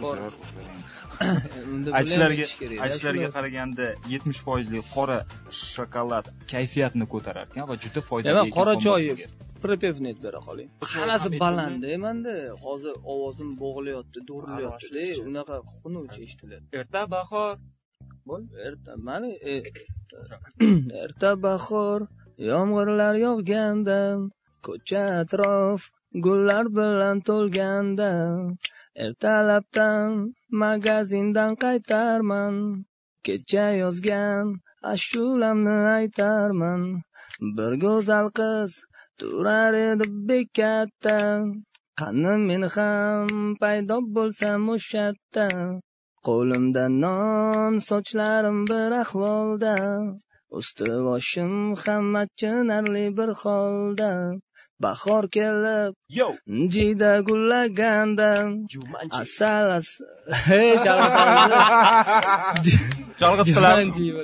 Aytishlariga aytishlariga qaraganda yetmish foizli qora shokolad kayfiyatni ko'tarar ekan va juda foydali ekan. Qora choy prepevnet bera qoling. Hammasi baland endi. Hozir ovozim bo'g'layapti, do'rilyapti. Unaqa xunuvchi eshitiladi. Erta bahor. Bo'l, erta. Mani erta bahor yomg'irlar yog'ganda, ko'cha atrof gullar bilan to'lganda, ertalabdan magazindan qaytarman, kecha yozgan ashulamni aytarman. Bir go'zal qiz turar edi bekatda, qani men ham paydo bo'lsam o'shatda, qo'limda non, sochlarim bir ahvolda, usti boshim ham achinarli bir holda. Bahor kelib jiyda gullaganda, asal asal hey chalg'itdilar.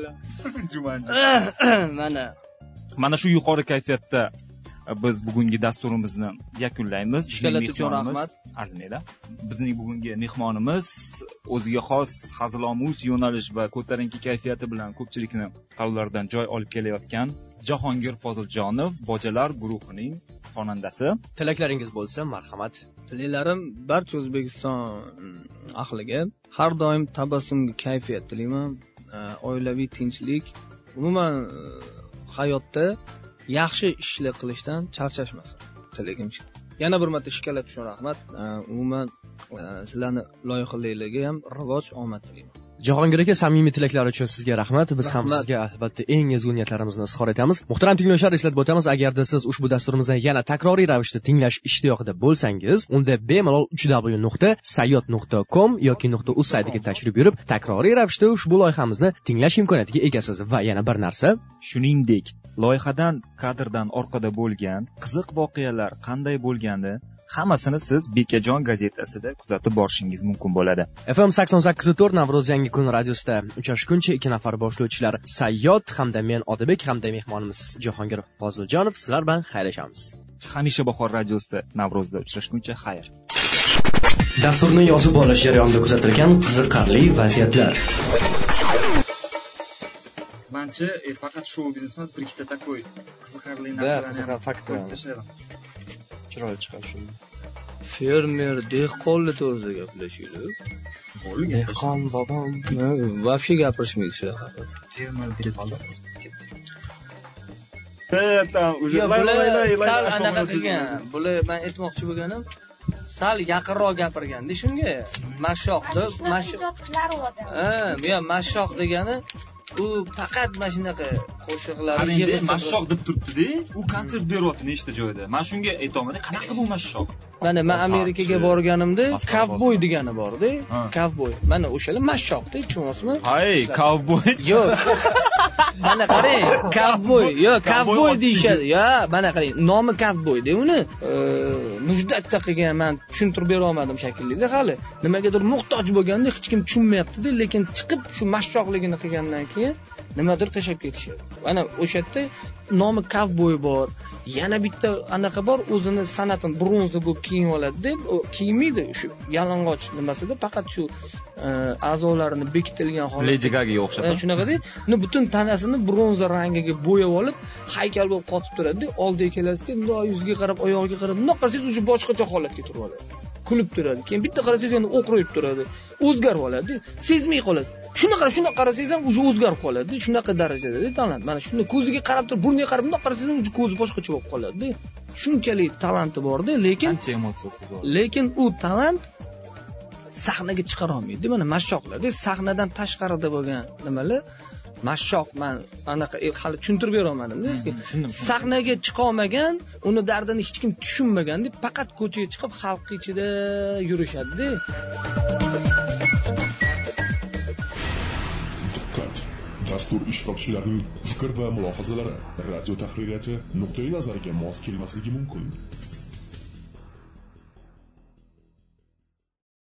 mana mana shu yuqori kayfiyatda biz bugungi dasturimizni yakunlaymiz. Ishkalat uchun rahmat. Arzimaydi. Bizning bugungi mehmonimiz o'ziga xos hazilomuz yo'nalish va ko'tarinki kayfiyati bilan ko'pchilikni qalblaridan joy olib kelayotgan Jahongir Foziljonov, Bojalar guruhining xonandasi. Tilaklaringiz bo'lsa, marhamat. Tilaklarim barcha O'zbekiston ahliga har doim tabassumli kayfiyat tilayman, oilaviy tinchlik, umuman hayotda yaxshi ishlar qilishdan charchashmasin. Tilagimcha. Yana bir marta ishkalat uchun rahmat. Umuman sizlarni loyihalarga ham rivoj, omad tilayman. Jahongir aka, samimiy tilaklar uchun sizga rahmat. Biz ham sizga albatta eng ezgu niyatlarimizni izhor etamiz. Muhtaram tinglovchilar, eslatib o'tamiz, agarda siz ushbu dasturimizni yana takroriy ravishda tinglash ishtiyoqida bo'lsangiz, unda bemalol uch w nuqta sayyot nuqta com yoki .uz saytiga tashrif buyurib, takroriy ravishda ushbu loyihamizni tinglash imkoniyatiga egasiz. Va yana bir narsa, shuningdek, loyihadan kadrdan orqada bo'lgan qiziq voqealar qanday bo'lgandi, hammasini siz Bekajon gazetasida kuzatib borishingiz mumkin bo'ladi. F M sakson sakkiz nuqta to'rt Navro'z yangi kun radiosida uchrashguncha ikki nafar boshlovchilar Sayyod hamda men Odilbek hamda mehmonimiz Jahongir Foziljonov sizlar bilan xayrlashamiz. Hamisha bahor radiosida Navrozda uchrashguncha xayr. Dasturni yozib olish jarayonida kuzatilgan qiziqarli vaziyatlar. Manchi faqat shou biznes emas, bir ikkita takoy qiziqarli narsalarni faktor chiroyli chiqadi shu. Fermer dehqonlar to'g'risida gaplashaylik. Dehqon bobom вообще gapirishmaydi shu haqida. Fermer dehqonlar. Sal anaqa qilgan. Bular men aytmoqchi bo'lganim, sal yaqinroq gapirganda shunga mashoq deb, mashoq. Ha, men mashoq degani u faqat mana shunaqa qo'shiqlarni yig'ib mashoq deb turibdi-da, u konsert beryapti nechta joyda. Men shunga aytolmadim, qanaqa bu mashoq? Mana men Amerikaga borganimda kovboy degani bor-da, kovboy. Mana o'shalar mashoqda, tushunasizmi? Hay, kovboy. Yo'q. Mana qarang, kovboy, yo kovboy deyshadi. Ya, mana qarang, nomi kovboy-da uni mujdatsa qilgan, men tushuntirib bera olmadim shakllida hali. Nimagadir muhtoj bo'lganda hech kim tushunmayapti-da, lekin chiqib shu mashoqligini qilgandan keyin nimadir tashab ketishadi. Mana o'sha yerda nomi kovboy bor. Yana bitta anaqa bor, o'zini san'atini bronza bo'lib kiyib oladi deb, kiymaydi, shu yalang'och nimasida faqat shu a'zolarini bekitilgan holatda. Lady Gagaga o'xshab. Shunaqada, uni butun tanasini bronza rangiga bo'yab olib, haykal bo'lib qotib turadi. Oldiga kelasizda, bundoq yuziga qarab, oyog'iga qarab, bundoq qarasangiz, o'sha boshqacha holatga turib oladi. Kulib turadi. Keyin bitta qarasangiz, endi o'qrayib turadi. O'zgarib oladi. Sezmay qolasiz. Shuni qarab, shuni qarasangiz ham o'sha o'zgarib qoladi. Shunaqa darajada talant. Mana shuni ko'ziga qarab turib, burniga qarab, bundoq qarasangiz, o'sha ko'zi boshqacha bo'lib qoladi. Shunchalik talanti bor-da, lekin qancha emotsiya o'tkazadi. Lekin u talant sahnaga chiqara olmaydi. Mana mashoqlarda sahnadan tashqarida bo'lgan nimalar mashoq, men anaqa hali tushuntirib bera olmadim sizga. Sahnaga chiqa olmagan, uni dardini hech kim tushunmagan deb faqat ko'chaga chiqib xalq ichida yurishadi-da. Diqqat! Dastur ishtirokchilarining fikr va mulohazalari radio tahririyati nuqtai nazariga mos kelmasligi mumkin.